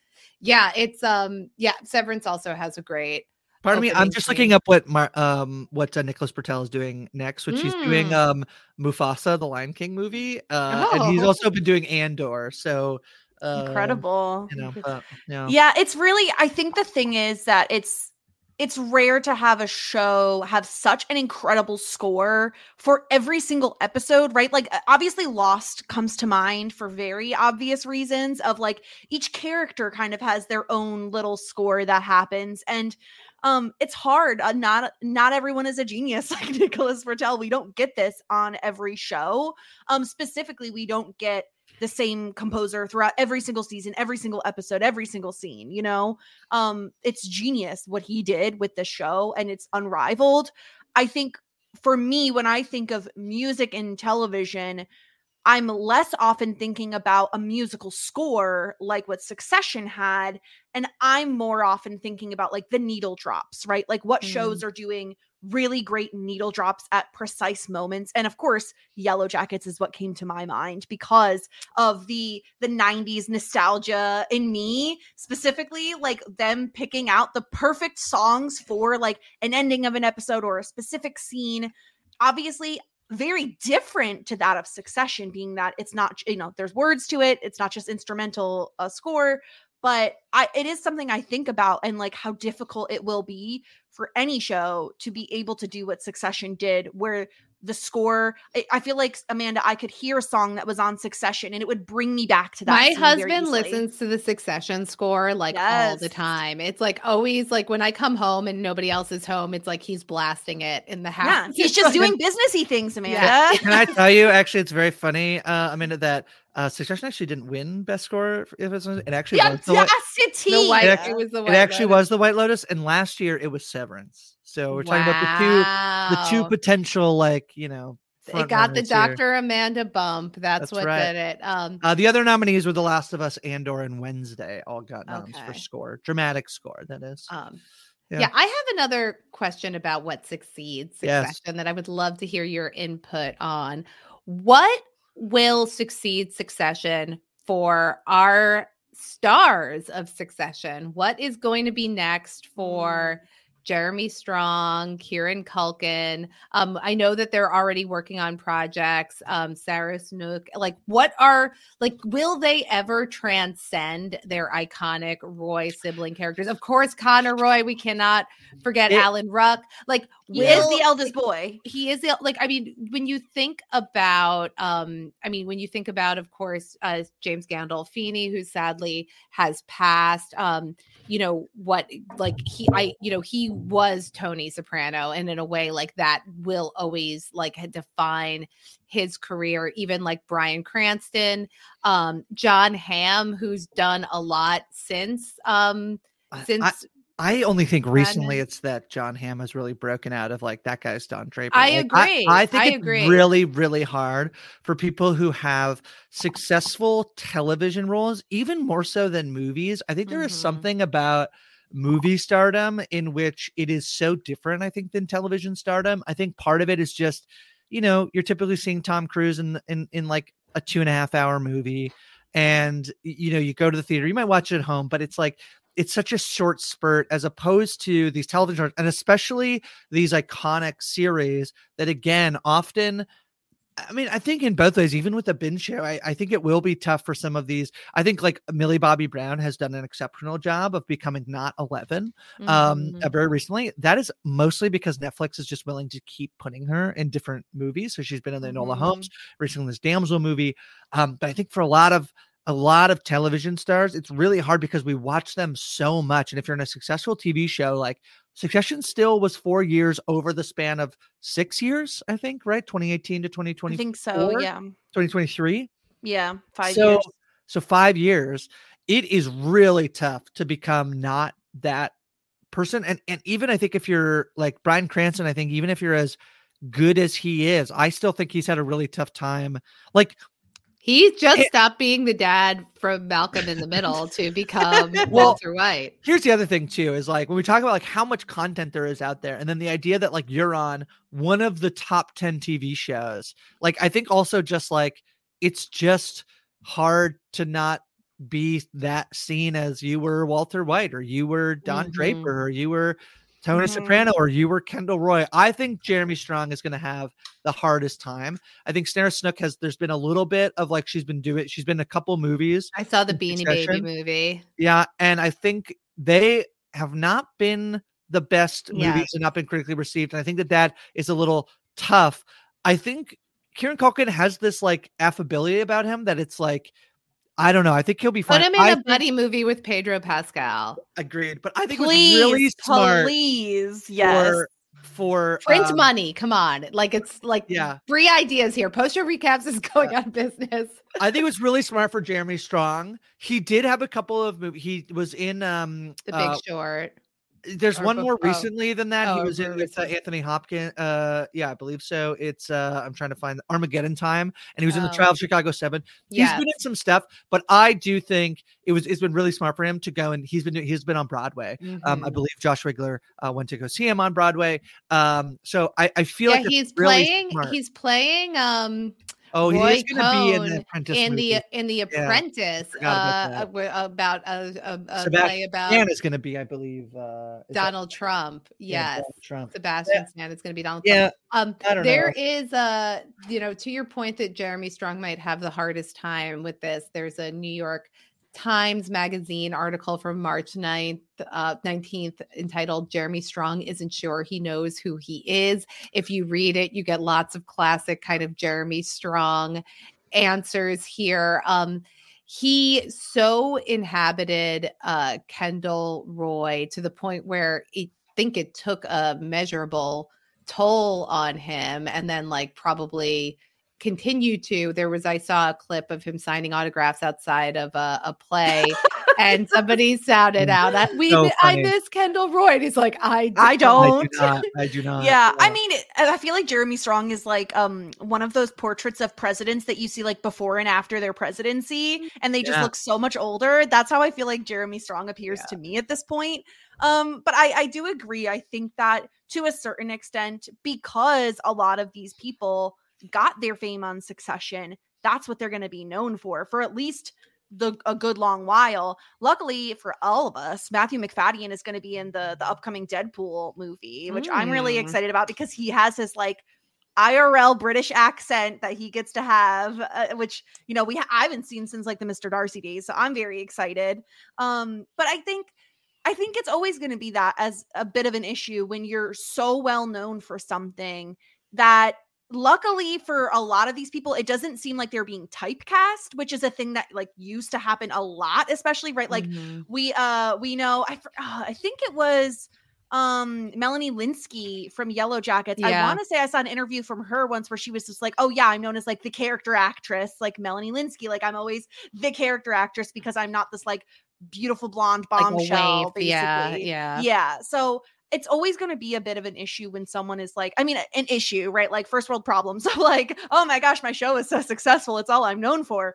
Severance also has a great Pardon me, I'm just looking up what Nicholas Britell is doing next, which he's doing Mufasa, the Lion King movie, and he's also been doing Andor. So incredible. You know, yeah, it's really. I think the thing is that it's it's rare to have a show have such an incredible score for every single episode, right? Like obviously Lost comes to mind for very obvious reasons of like each character kind of has their own little score that happens. And it's hard. Not everyone is a genius like Nicholas Britell. We don't get this on every show. Specifically, we don't get the same composer throughout every single season, every single episode, every single scene, you know? It's genius what he did with the show, and it's unrivaled. I think for me, when I think of music in television, I'm less often thinking about a musical score like what Succession had, and I'm more often thinking about like the needle drops, right? Like what shows are doing really great needle drops at precise moments. And of course, Yellow Jackets is what came to my mind because of the 90s nostalgia in me, specifically like them picking out the perfect songs for like an ending of an episode or a specific scene. Obviously, very different to that of Succession, being that it's not, you know, there's words to it. It's not just instrumental score, but it is something I think about, and like how difficult it will be for any show to be able to do what Succession did, where the score, I feel like, Amanda, I could hear a song that was on Succession and it would bring me back to that. My husband listens to the Succession score like all the time. It's like always like when I come home and nobody else is home, it's like he's blasting it in the house. Yeah, he's just doing businessy things, Amanda. Yeah. Can I tell you, actually, it's very funny, Amanda, that Succession actually didn't win Best Score. It actually was the It actually was the White Lotus, and last year it was Severance. So we're talking about the two potential, like, you know, it got the Dr. Amanda bump. That's what right. did it. The other nominees were The Last of Us, Andor, and Wednesday. All got noms for score, dramatic score. That is. Yeah, I have another question about what succeeds Succession that I would love to hear your input on. What will succeed Succession for our stars of Succession? What is going to be next for Jeremy Strong, Kieran Culkin? I know that they're already working on projects. Sarah Snook, will they ever transcend their iconic Roy sibling characters? Of course, Connor Roy. We cannot forget Alan Ruck. He is the eldest boy. He is when you think about, of course, James Gandolfini, who sadly has passed. He was Tony Soprano, and in a way like that will always define his career. Even like Bryan Cranston, Jon Hamm, who's done a lot since. I only think recently it's that Jon Hamm has really broken out of like that guy's Don Draper. I agree. I think it's really, really hard for people who have successful television roles, even more so than movies. I think there is something about movie stardom in which it is so different, I think, than television stardom. I think part of it is just, you know, you're typically seeing Tom Cruise in like a 2.5 hour movie, and you know, you go to the theater, you might watch it at home, but it's like, it's such a short spurt as opposed to these television, and especially these iconic series that, again, often, I mean, I think in both ways, even with the binge show, I think it will be tough for some of these. I think like Millie Bobby Brown has done an exceptional job of becoming not 11 very recently. That is mostly because Netflix is just willing to keep putting her in different movies. So she's been in the Enola Holmes, recently this Damsel movie. But I think for a lot of television stars, it's really hard because we watch them so much. And if you're in a successful TV show, like Succession still was 4 years over the span of 6 years, I think, right? 2018 to 2020. I think so, yeah. 2023. Yeah, 5 years. So 5 years. It is really tough to become not that person. And even I think if you're like Bryan Cranston, I think even if you're as good as he is, I still think he's had a really tough time. Like, he just stopped being the dad from Malcolm in the Middle to become Walter White. Here's the other thing too, is like when we talk about like how much content there is out there, and then the idea that like you're on one of the top 10 TV shows, like I think also just like it's just hard to not be that seen as you were Walter White, or you were Don Draper, or you were Tony Soprano, or you were Kendall Roy. I think Jeremy Strong is going to have the hardest time. I think Sarah Snook there's been a little bit of like, she's been in a couple movies. I saw the Beanie Baby movie. Yeah. And I think they have not been the best movies and not been critically received. And I think that is a little tough. I think Kieran Culkin has this like affability about him that it's like, I don't know. I think he'll be fine. Put him in a buddy movie with Pedro Pascal. Agreed. But I think it was really smart. Please, yes. For print money. Come on. Like it's like free ideas here. Post Show Recaps is going out of business. I think it was really smart for Jeremy Strong. He did have a couple of movies. He was in The Big Short. There's one more recently than that. He was in with Anthony Hopkins. I believe so. It's I'm trying to find Armageddon Time, and he was in the Trial of Chicago 7. He's been in some stuff, but I do think it's been really smart for him to go, and he's been on Broadway. I believe Josh Rigler went to go see him on Broadway. So I feel like he's playing. He's playing. He's going to be in the Apprentice in the Apprentice about a play about Stan is going to be, I believe, Donald Trump. Yes, Donald Trump. Sebastian Stan is going to be Donald Trump. I don't know. Is to your point that Jeremy Strong might have the hardest time with this. There's a New York Times Magazine article from March 19th entitled "Jeremy Strong Isn't Sure He Knows Who He Is." If you read it, you get lots of classic kind of Jeremy Strong answers here. He so inhabited Kendall Roy to the point where I think it took a measurable toll on him, and then like probably continue to. I saw a clip of him signing autographs outside of a play, and somebody shouted out, "I miss Kendall Roy." And he's like, I don't. I do not. Yeah, I mean, I feel like Jeremy Strong is like one of those portraits of presidents that you see like before and after their presidency, and they just look so much older. That's how I feel like Jeremy Strong appears to me at this point. But I do agree. I think that to a certain extent, because a lot of these people got their fame on Succession, that's what they're going to be known for at least a good long while. Luckily for all of us, Matthew McFadden is going to be in the upcoming Deadpool movie, which I'm really excited about because he has his like IRL British accent that he gets to have, which I haven't seen since like the Mr. Darcy days, so I'm very excited. But I think it's always going to be that as a bit of an issue when you're so well known for something that, luckily for a lot of these people, it doesn't seem like they're being typecast, which is a thing that like used to happen a lot, especially like we know, I think it was Melanie Lynskey from Yellow Jackets. I want to say I saw an interview from her once where she was just like, oh yeah, I'm known as like the character actress, like Melanie Lynskey. Like I'm always the character actress because I'm not this like beautiful blonde bombshell, like basically. Yeah. So it's always going to be a bit of an issue when someone is like, I mean, an issue, right? Like first world problems. So like, oh my gosh, my show is so successful. It's all I'm known for.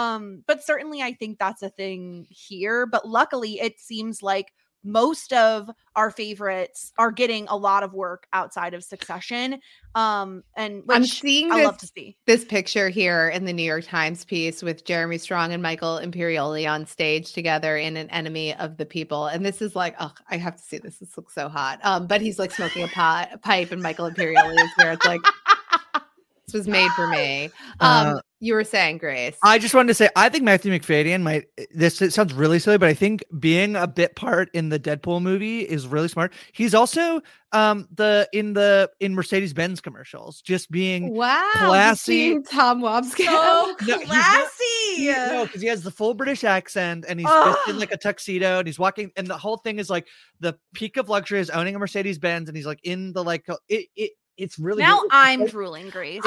But certainly I think that's a thing here. But luckily it seems like most of our favorites are getting a lot of work outside of Succession. And I'm seeing I love to see this picture here in the New York Times piece with Jeremy Strong and Michael Imperioli on stage together in An Enemy of the People. And this is like, oh, I have to see this. This looks so hot. But he's like smoking a pipe, and Michael Imperioli is there. It's like, this was made for me. You were saying, Grace. I just wanted to say, I think Matthew McFadden it sounds really silly, but I think being a bit part in the Deadpool movie is really smart. He's also in Mercedes-Benz commercials, just being classy. Tom Wambsgans. So classy. Because he has the full British accent and he's just in like a tuxedo and he's walking, and the whole thing is like the peak of luxury is owning a Mercedes-Benz, and he's like in the like it's really now good. I'm drooling, Grace.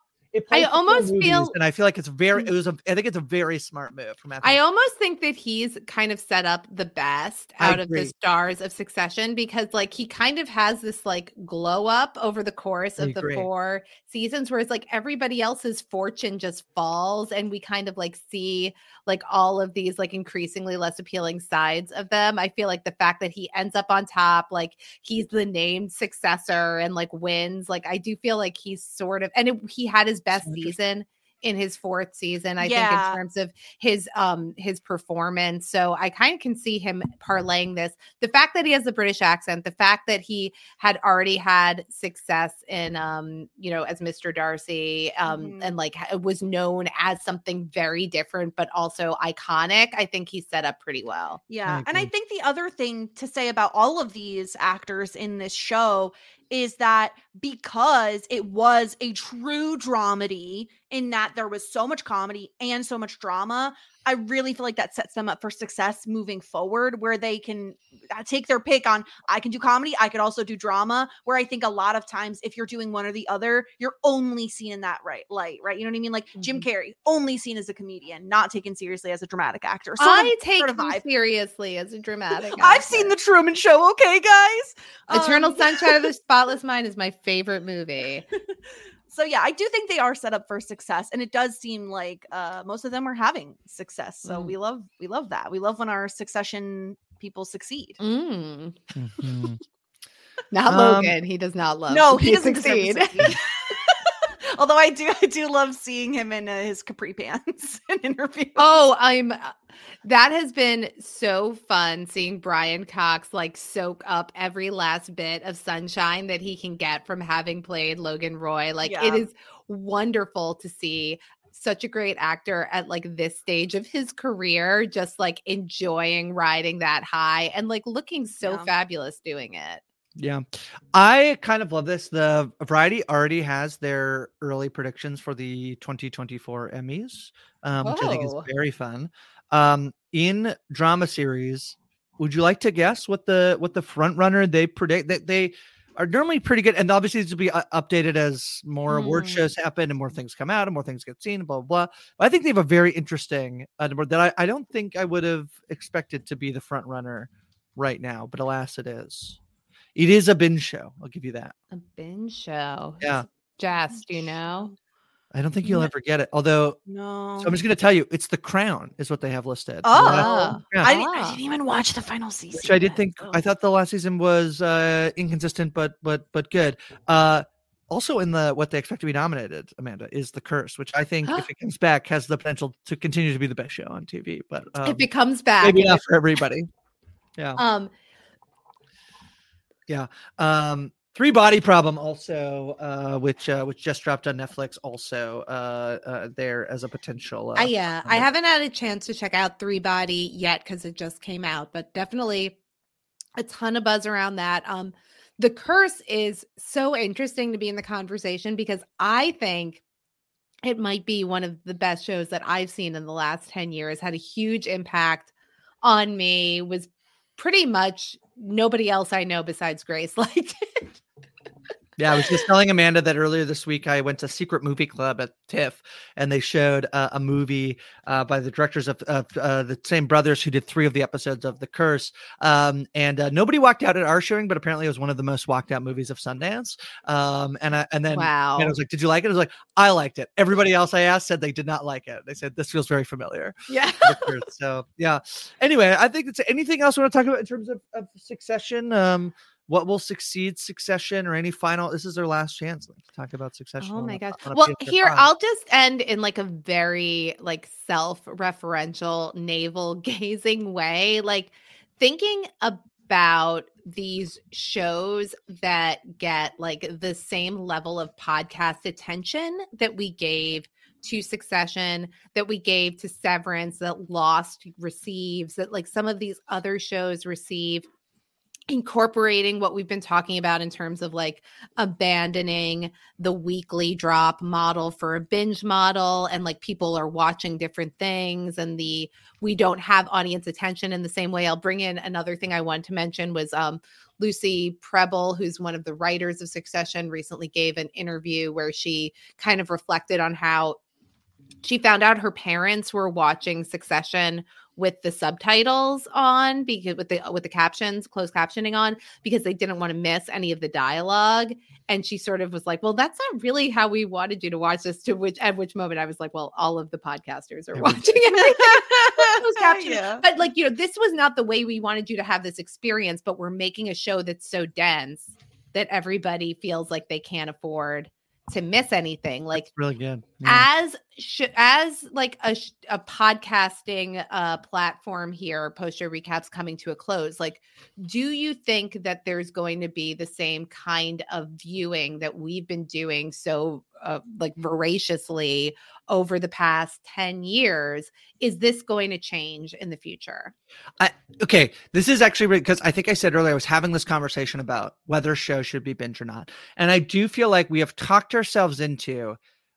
I almost feel, and I feel like I think it's a very smart move from Matthew. I almost think that he's kind of set up the best out of the stars of Succession, because like he kind of has this like glow up over the course of the 4 seasons, whereas like everybody else's fortune just falls, and we kind of like see like all of these like increasingly less appealing sides of them. I feel like the fact that he ends up on top, like he's the named successor and like wins, like I do feel like he's sort of, and he had his best season in his fourth season, I think, in terms of his performance. So I kind of can see him parlaying this. The fact that he has the British accent, the fact that he had already had success in as Mr. Darcy, and like was known as something very different but also iconic, I think he's set up pretty well. Yeah. And I think the other thing to say about all of these actors in this show is that because it was a true dramedy in that there was so much comedy and so much drama, I really feel like that sets them up for success moving forward, where they can take their pick on, I can do comedy, I could also do drama, where I think a lot of times if you're doing one or the other, you're only seen in that light, right? You know what I mean? Like Jim Carrey, only seen as a comedian, not taken seriously as a dramatic actor. So I take him seriously as a dramatic actor. I've seen The Truman Show, okay, guys? Eternal Sunshine of the Spotless Mind is my favorite movie. So yeah, I do think they are set up for success, and it does seem like most of them are having success. So we love that. We love when our Succession people succeed. Not Logan. He does not love. No, he doesn't succeed. Although I do love seeing him in his capri pants in interviews. That has been so fun seeing Brian Cox like soak up every last bit of sunshine that he can get from having played Logan Roy. Like it is wonderful to see such a great actor at like this stage of his career, just like enjoying riding that high and like looking so fabulous doing it. Yeah, I kind of love this. The Variety already has their early predictions for the 2024 Emmys, which I think is very fun. In drama series, would you like to guess what the front runner they predict? That they are normally pretty good, and obviously this will be updated as more award shows happen and more things come out and more things get seen, blah blah blah. But I think they have a very interesting number that I don't think I would have expected to be the front runner right now, but alas, it is. It is a binge show. I'll give you that. A binge show. Yeah. Jess, do you know? I don't think you'll ever get it. Although, no. So I'm just going to tell you, it's The Crown is what they have listed. Oh, I didn't even watch the final season. Which I did think. I thought the last season was inconsistent, but good. Also in the what they expect to be nominated, Amanda, is The Curse, which I think if it comes back has the potential to continue to be the best show on TV. But if it comes back, maybe not for everybody. Yeah. Yeah. Three Body Problem also, which just dropped on Netflix, also there as a potential. I haven't had a chance to check out Three Body yet because it just came out, but definitely a ton of buzz around that. The Curse is so interesting to be in the conversation because I think it might be one of the best shows that I've seen in the last 10 years, had a huge impact on me, was pretty much nobody else I know besides Grace liked it. Yeah, I was just telling Amanda that earlier this week I went to Secret Movie Club at TIFF, and they showed a movie by the directors of the same brothers who did 3 of the episodes of The Curse. And nobody walked out at our showing, but apparently it was one of the most walked out movies of Sundance. And then wow. I was like, "Did you like it?" I was like, "I liked it." Everybody else I asked said they did not like it. They said this feels very familiar. Yeah. So yeah. Anyway, I think it's anything else we want to talk about in terms of Succession. What will succeed Succession or any final? This is their last chance to talk about Succession. Oh my gosh. Well, here I'll just end in like a very like self-referential, navel-gazing way, like thinking about these shows that get like the same level of podcast attention that we gave to Succession, that we gave to Severance, that Lost receives, that like some of these other shows receive. Incorporating what we've been talking about in terms of like abandoning the weekly drop model for a binge model, and like people are watching different things, and we don't have audience attention in the same way. I'll bring in another thing I wanted to mention was Lucy Prebble, who's one of the writers of Succession, recently gave an interview where she kind of reflected on how she found out her parents were watching Succession with the subtitles on, because with the captions, closed captioning on, because they didn't want to miss any of the dialogue. And she sort of was like, well, that's not really how we wanted you to watch this, at which moment I was like, well, all of the podcasters are watching everything. Yeah. But like, this was not the way we wanted you to have this experience, but we're making a show that's so dense that everybody feels like they can't afford to miss anything. Like, that's really good. Yeah. As as like a podcasting platform here, post-show recaps coming to a close, like, do you think that there's going to be the same kind of viewing that we've been doing so like voraciously over the past 10 years? Is this going to change in the future? Okay, this is actually because I think I said earlier I was having this conversation about whether shows should be binge or not. And I do feel like we have talked ourselves into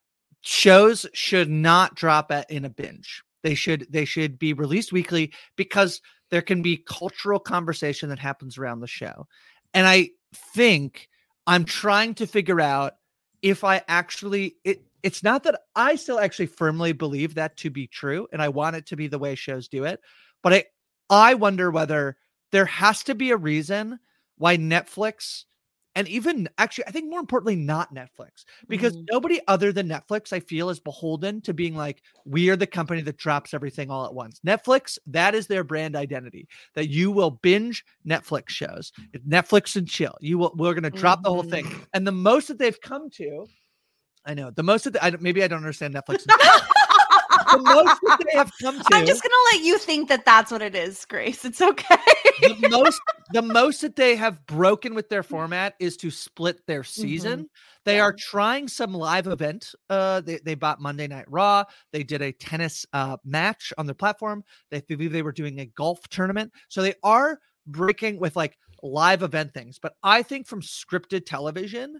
shows should not drop in a binge. They should be released weekly because there can be cultural conversation that happens around the show. And I think I'm trying to figure out if I actually it's not that I still actually firmly believe that to be true and I want it to be the way shows do it, but I wonder whether there has to be a reason why Netflix, and even actually, I think more importantly, not Netflix, because nobody other than Netflix, I feel, is beholden to being like, we are the company that drops everything all at once. Netflix, that is their brand identity, that you will binge Netflix shows. Netflix and chill. We're going to drop the whole thing. And the most that they've come to, I know, the most that maybe I don't understand Netflix. The most that they have come to. I'm just gonna let you think that that's what it is, Grace. It's okay. the most that they have broken with their format is to split their season. They are trying some live event. They bought Monday Night Raw. They did a tennis match on their platform. They believe they were doing a golf tournament. So they are breaking with like live event things. But I think from scripted television.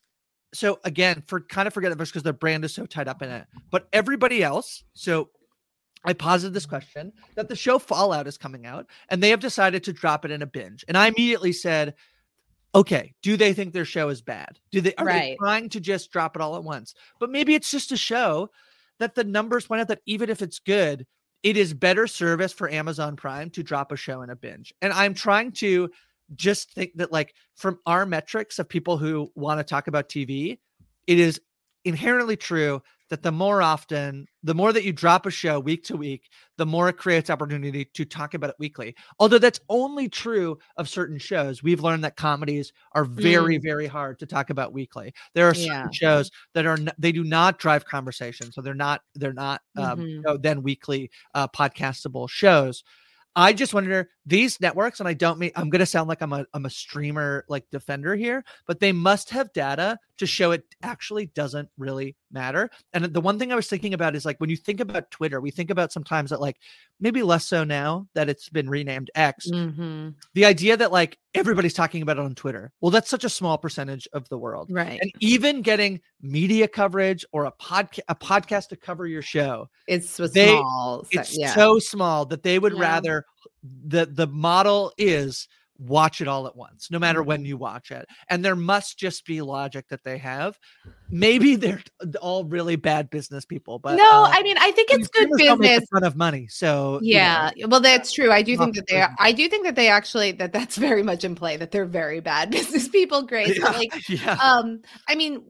So again, forget it because their brand is so tied up in it. But everybody else, so I posited this question that the show Fallout is coming out and they have decided to drop it in a binge. And I immediately said, okay, do they think their show is bad? Are they trying to just drop it all at once? But maybe it's just a show that the numbers point out that even if it's good, it is better service for Amazon Prime to drop a show in a binge. And I'm trying to just think that, like, from our metrics of people who want to talk about TV, it is inherently true that the more that you drop a show week to week, the more it creates opportunity to talk about it weekly. Although that's only true of certain shows. We've learned that comedies are very, very hard to talk about weekly. There are certain shows that they do not drive conversation. So they're not then weekly podcastable shows. I just wonder, these networks, and I'm going to sound like I'm a streamer like defender here, but they must have data to show it actually doesn't really matter. And the one thing I was thinking about is, like, when you think about Twitter, we think about sometimes that, like, maybe less so now that it's been renamed X, the idea that, like, everybody's talking about it on Twitter. Well, that's such a small percentage of the world. Right. And even getting media coverage or a podcast to cover your show, it's small. It's so small that they would rather the model is watch it all at once, no matter when you watch it. And there must just be logic that they have. Maybe they're all really bad business people, but no, I mean, I think it's good business. Make a ton of money, so yeah. Well, that's true. I do think that they are. I do think that they actually that's very much in play. That they're very bad business people. Grace, I mean,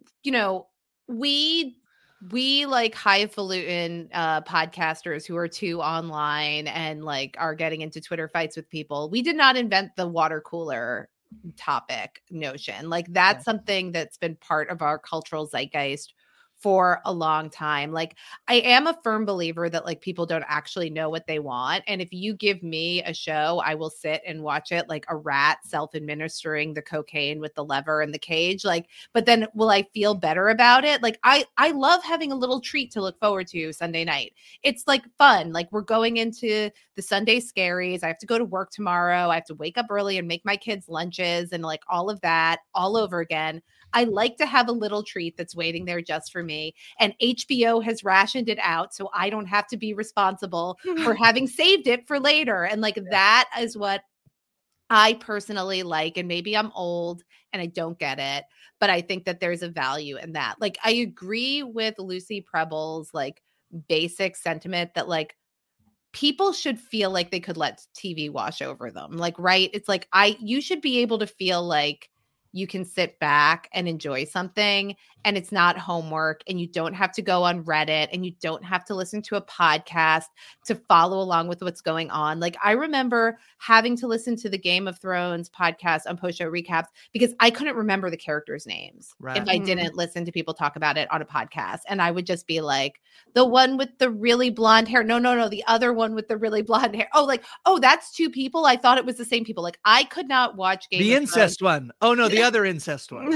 we like highfalutin podcasters who are too online and like are getting into Twitter fights with people. We did not invent the water cooler topic notion. Like, that's something that's been part of our cultural zeitgeist for a long time. Like, I am a firm believer that, like, people don't actually know what they want. And if you give me a show, I will sit and watch it like a rat self-administering the cocaine with the lever in the cage. Like, but then will I feel better about it? Like, I love having a little treat to look forward to Sunday night. It's like fun. Like, we're going into the Sunday scaries. I have to go to work tomorrow. I have to wake up early and make my kids lunches and like all of that all over again. I like to have a little treat that's waiting there just for me. And HBO has rationed it out, so I don't have to be responsible for having saved it for later. And like, that is what I personally like. And maybe I'm old and I don't get it, but I think that there's a value in that. Like, I agree with Lucy Preble's like basic sentiment that like people should feel like they could let TV wash over them. Like, right? It's like, you should be able to feel like you can sit back and enjoy something, and it's not homework, and you don't have to go on Reddit, and you don't have to listen to a podcast to follow along with what's going on. Like, I remember having to listen to the Game of Thrones podcast on post-show recaps because I couldn't remember the characters' names if I didn't listen to people talk about it on a podcast. And I would just be like, the one with the really blonde hair. No, the other one with the really blonde hair. Oh, that's two people. I thought it was the same people. Like, I could not watch Game of Thrones. The incest one. Oh, no, the other incest one.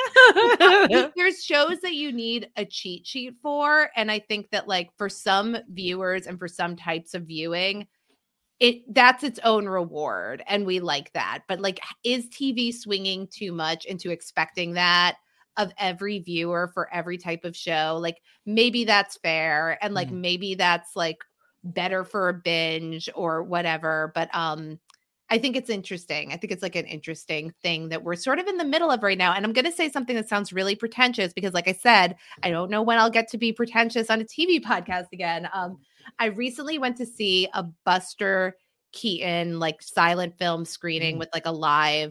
There's shows that you need a cheat sheet for. And I think that, like, for some viewers and for some types of viewing, that's its own reward. And we like that. But, like, is TV swinging too much into expecting that of every viewer for every type of show? Like, maybe that's fair. And, like, maybe that's, like, better for a binge or whatever. But I think it's interesting. I think it's like an interesting thing that we're sort of in the middle of right now. And I'm going to say something that sounds really pretentious because, like I said, I don't know when I'll get to be pretentious on a TV podcast again. I recently went to see a Buster Keaton, like, silent film screening with, like, a live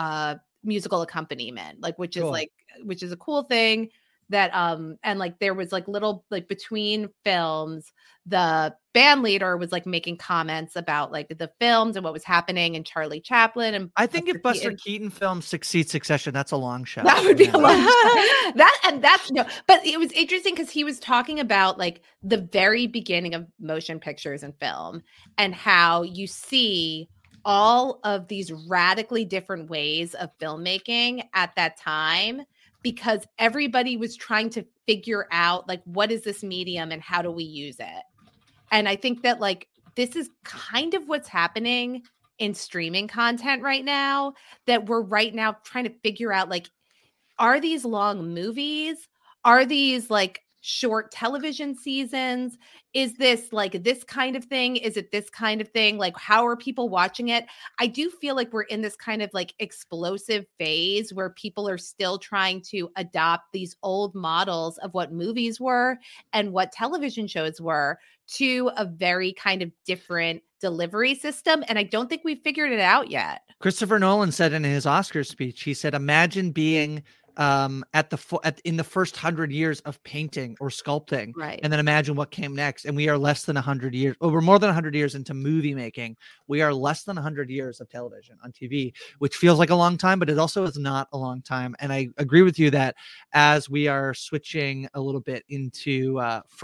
musical accompaniment, like, which is a cool thing that, and, like, there was, like, little, like, between films, the band leader was, like, making comments about, like, the films and what was happening, and Charlie Chaplin. And I think if Buster Keaton films succeeds Succession, that's a long shot. That would be a long shot. That's no, but it was interesting because he was talking about, like, the very beginning of motion pictures and film and how you see all of these radically different ways of filmmaking at that time, because everybody was trying to figure out, like, what is this medium and how do we use it? And I think that, like, this is kind of what's happening in streaming content right now, that we're right now trying to figure out, like, are these long movies? Are these, like, short television seasons? Is this, like, this kind of thing? Is it this kind of thing? Like, how are people watching it? I do feel like we're in this kind of, like, explosive phase where people are still trying to adopt these old models of what movies were and what television shows were to a very kind of different delivery system. And I don't think we've figured it out yet. Christopher Nolan said in his Oscar speech, he said, imagine being in the first 100 years of painting or sculpting, right? And then imagine what came next. And we are less than 100 years, we're more than 100 years into movie making. We are less than 100 years of television on TV, which feels like a long time, but it also is not a long time. And I agree with you that as we are switching a little bit into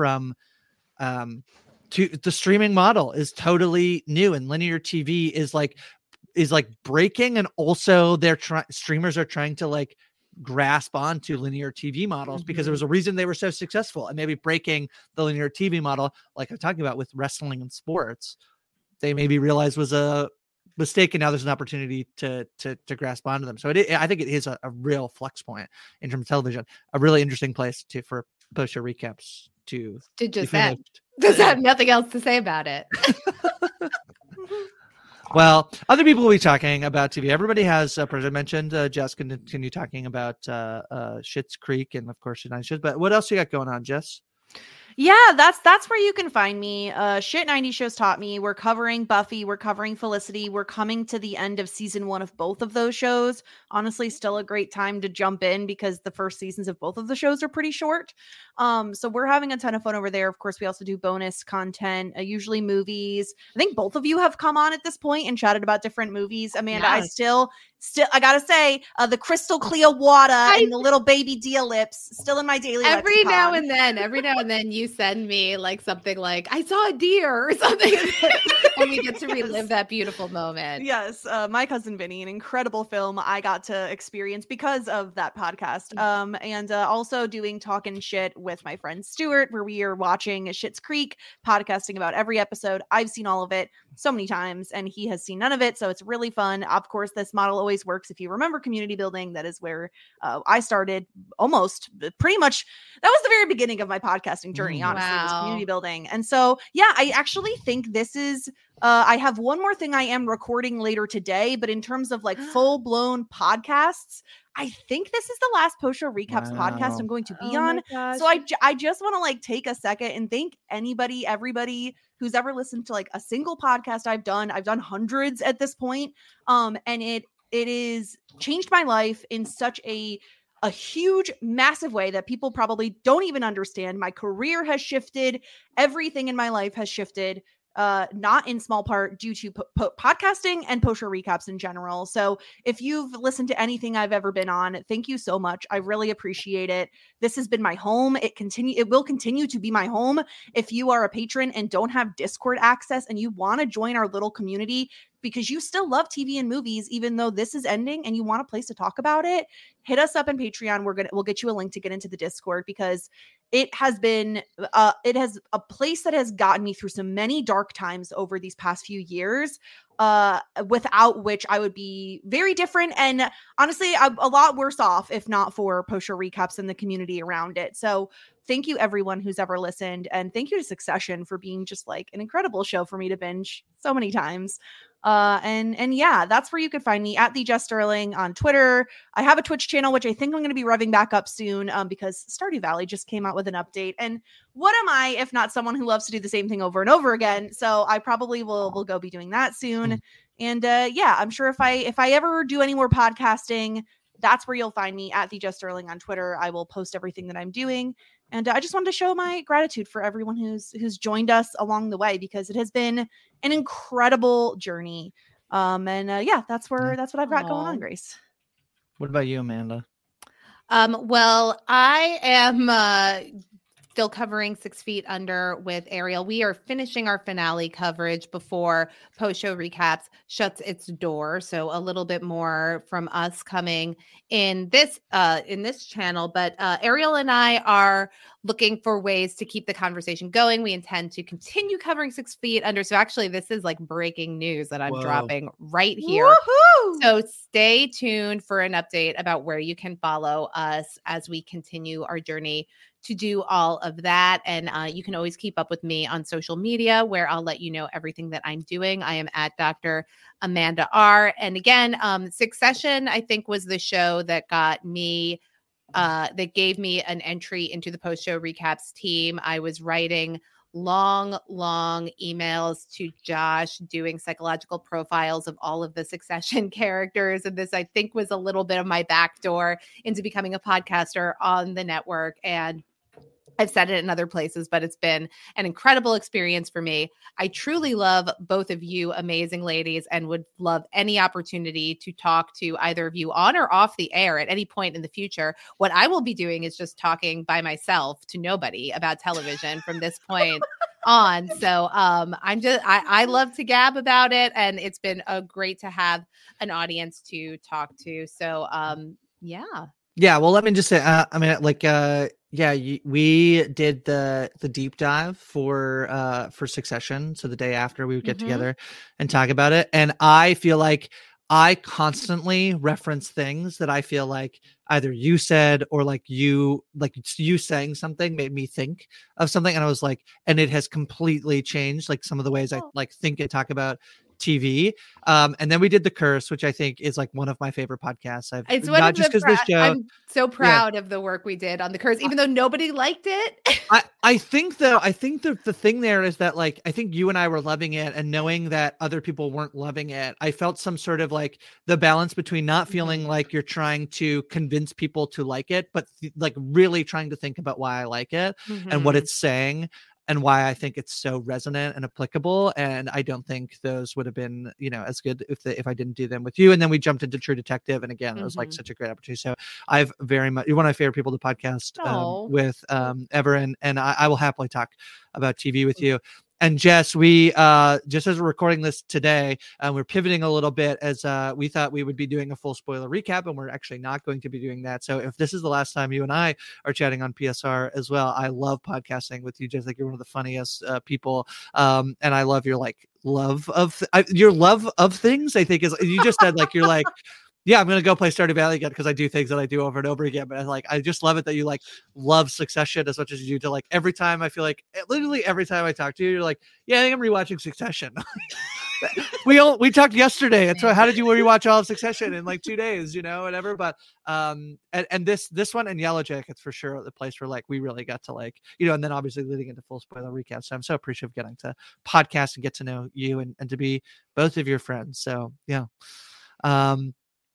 to the streaming model is totally new, and linear TV is like breaking, and also streamers are trying to, like, grasp onto linear TV models because there was a reason they were so successful, and maybe breaking the linear TV model, like I'm talking about with wrestling and sports, they maybe realized was a mistake, and now there's an opportunity to grasp onto them. So I think it is a real flex point in terms of television, a really interesting place for post-show recaps to just end. Does have nothing else to say about it. Well, other people will be talking about TV. Everybody has, as I mentioned, Jess can continue talking about Schitt's Creek and, of course, United Shows. But what else you got going on, Jess? Yeah, that's where you can find me. Shit 90 Shows Taught Me. We're covering Buffy. We're covering Felicity. We're coming to the end of season 1 of both of those shows. Honestly, still a great time to jump in because the first seasons of both of the shows are pretty short. So we're having a ton of fun over there. Of course, we also do bonus content, usually movies. I think both of you have come on at this point and chatted about different movies. Amanda, yes. I still, I gotta say, the crystal clear water and the little baby Dia lips still in my daily every lexicon. Every now and then you send me, like, something like, I saw a deer or something, and we get to relive that beautiful moment. Yes, My Cousin Vinny, an incredible film I got to experience because of that podcast. And also doing Talkin' Shit with my friend Stuart, where we are watching Schitt's Creek, podcasting about every episode. I've seen all of it so many times, and he has seen none of it, so it's really fun. Of course, this model always works. If you remember community building, that is where I started almost pretty much. That was the very beginning of my podcasting journey, honestly, was community building. And so, yeah, I actually think this is, I have one more thing I am recording later today, but in terms of, like, full-blown podcasts, I think this is the last post-show recaps podcast I'm going to be on. So I just want to, like, take a second and thank everybody who's ever listened to, like, a single podcast I've done. I've done hundreds at this point. And it it is changed my life in such a huge, massive way that people probably don't even understand. My career has shifted. Everything in my life has shifted. Not in small part due to podcasting and post show recaps in general. So if you've listened to anything I've ever been on, thank you so much. I really appreciate it. This has been my home. It will continue to be my home. If you are a patron and don't have Discord access and you want to join our little community because you still love TV and movies, even though this is ending and you want a place to talk about it, hit us up on Patreon. We'll get you a link to get into the Discord because it has been a place that has gotten me through so many dark times over these past few years, without which I would be very different and honestly a lot worse off if not for post show recaps and the community around it. So thank you everyone who's ever listened, and thank you to Succession for being just like an incredible show for me to binge so many times. And yeah, that's where you could find me, at the Jess Sterling on Twitter. I have a Twitch channel, which I think I'm going to be revving back up soon, because Stardew Valley just came out with an update. And what am I, if not someone who loves to do the same thing over and over again? So I probably will go be doing that soon. And yeah, I'm sure if I ever do any more podcasting, that's where you'll find me, at the Jess Sterling on Twitter. I will post everything that I'm doing. And I just wanted to show my gratitude for everyone who's joined us along the way, because it has been an incredible journey. Yeah, that's what I've got going on, Grace. What about you, Amanda? Well, I am still covering 6 Feet Under with Ariel. We are finishing our finale coverage before post show recaps shuts its door. So a little bit more from us coming in this channel, but Ariel and I are looking for ways to keep the conversation going. We intend to continue covering 6 Feet Under. So actually this is like breaking news that I'm dropping right here. Woohoo! So stay tuned for an update about where you can follow us as we continue our journey to do all of that. And you can always keep up with me on social media, where I'll let you know everything that I'm doing. I am at Dr. Amanda R. And again, Succession, I think, was the show that got me, that gave me an entry into the post-show recaps team. I was writing long emails to Josh, doing psychological profiles of all of the Succession characters. And this, I think, was a little bit of my backdoor into becoming a podcaster on the network. And I've said it in other places, but it's been an incredible experience for me. I truly love both of you amazing ladies and would love any opportunity to talk to either of you on or off the air at any point in the future. What I will be doing is just talking by myself to nobody about television from this point on. So I love to gab about it, and it's been great to have an audience to talk to. So yeah. Well, let me just say, we did the deep dive for Succession. So the day after, we would get together and talk about it. And I feel like I constantly reference things that I feel like either you said or like you saying something made me think of something. And I was like, and it has completely changed like some of the ways I like think and talk about TV. And then we did The Curse, which I think is like one of my favorite podcasts. I'm so proud of the work we did on The Curse, even though nobody liked it. I think the thing there is that like, I think you and I were loving it, and knowing that other people weren't loving it, I felt some sort of like the balance between not feeling like you're trying to convince people to like it, but like really trying to think about why I like it and what it's saying, and why I think it's so resonant and applicable. And I don't think those would have been, as good if I didn't do them with you. And then we jumped into True Detective. And again, it was like such a great opportunity. So I've very much, you're one of my favorite people to podcast with ever. And I will happily talk about TV with you. And Jess, we just as we're recording this today, we're pivoting a little bit, as we thought we would be doing a full spoiler recap, and we're actually not going to be doing that. So if this is the last time you and I are chatting on PSR as well, I love podcasting with you, Jess. Like, you're one of the funniest people, and I love your like love of things. I think is, you just said like you're like, yeah, I'm going to go play Stardew Valley again because I do things that I do over and over again. But I just love it that you like love Succession as much as you do. To like every time I feel like literally every time I talk to you, you're like, yeah, I think I'm rewatching Succession. we talked yesterday. And so how did you rewatch all of Succession in like 2 days, whatever. But and this one and Yellow Jackets for sure, the place where like we really got to like, and then obviously leading into full spoiler recap. So I'm so appreciative of getting to podcast and get to know you and to be both of your friends. So yeah.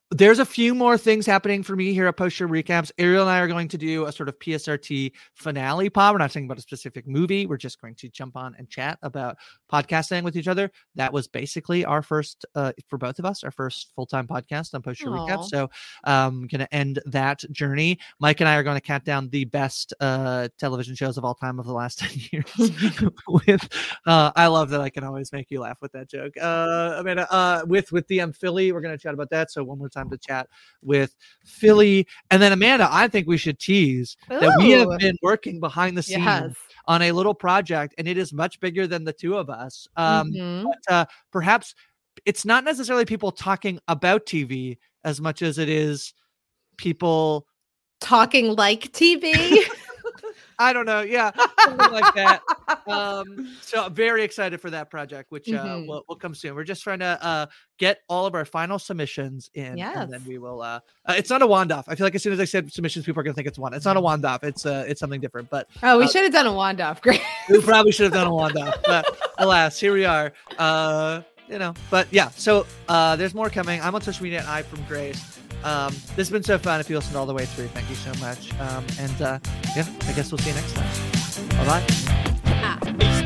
There's a few more things happening for me here at Post Show Recaps. Ariel and I are going to do a sort of PSRT finale pod. We're not talking about a specific movie. We're just going to jump on and chat about podcasting with each other. That was basically our first, for both of us, our first full-time podcast on Post Show Recaps. So I'm going to end that journey. Mike and I are going to count down the best television shows of all time of the last 10 years. With I love that I can always make you laugh with that joke. Amanda, with DM Philly, we're going to chat about that. So one more time to chat with Philly. And then Amanda, I think we should tease that we have been working behind the scenes on a little project, and it is much bigger than the two of us. But perhaps it's not necessarily people talking about TV as much as it is people talking like TV. I don't know. Yeah, something like that. So I'm very excited for that project, which will come soon. We're just trying to get all of our final submissions in, and then we will. It's not a wand off. I feel like as soon as I said submissions, people are gonna think it's one. It's not a wand off. It's something different. But we should have done a wand off. Great. We probably should have done a wand off. But alas, here we are. But yeah. So there's more coming. I'm on social media at I@Grace. This has been so fun. If you listened all the way through, thank you so much. I guess we'll see you next time. Bye-bye.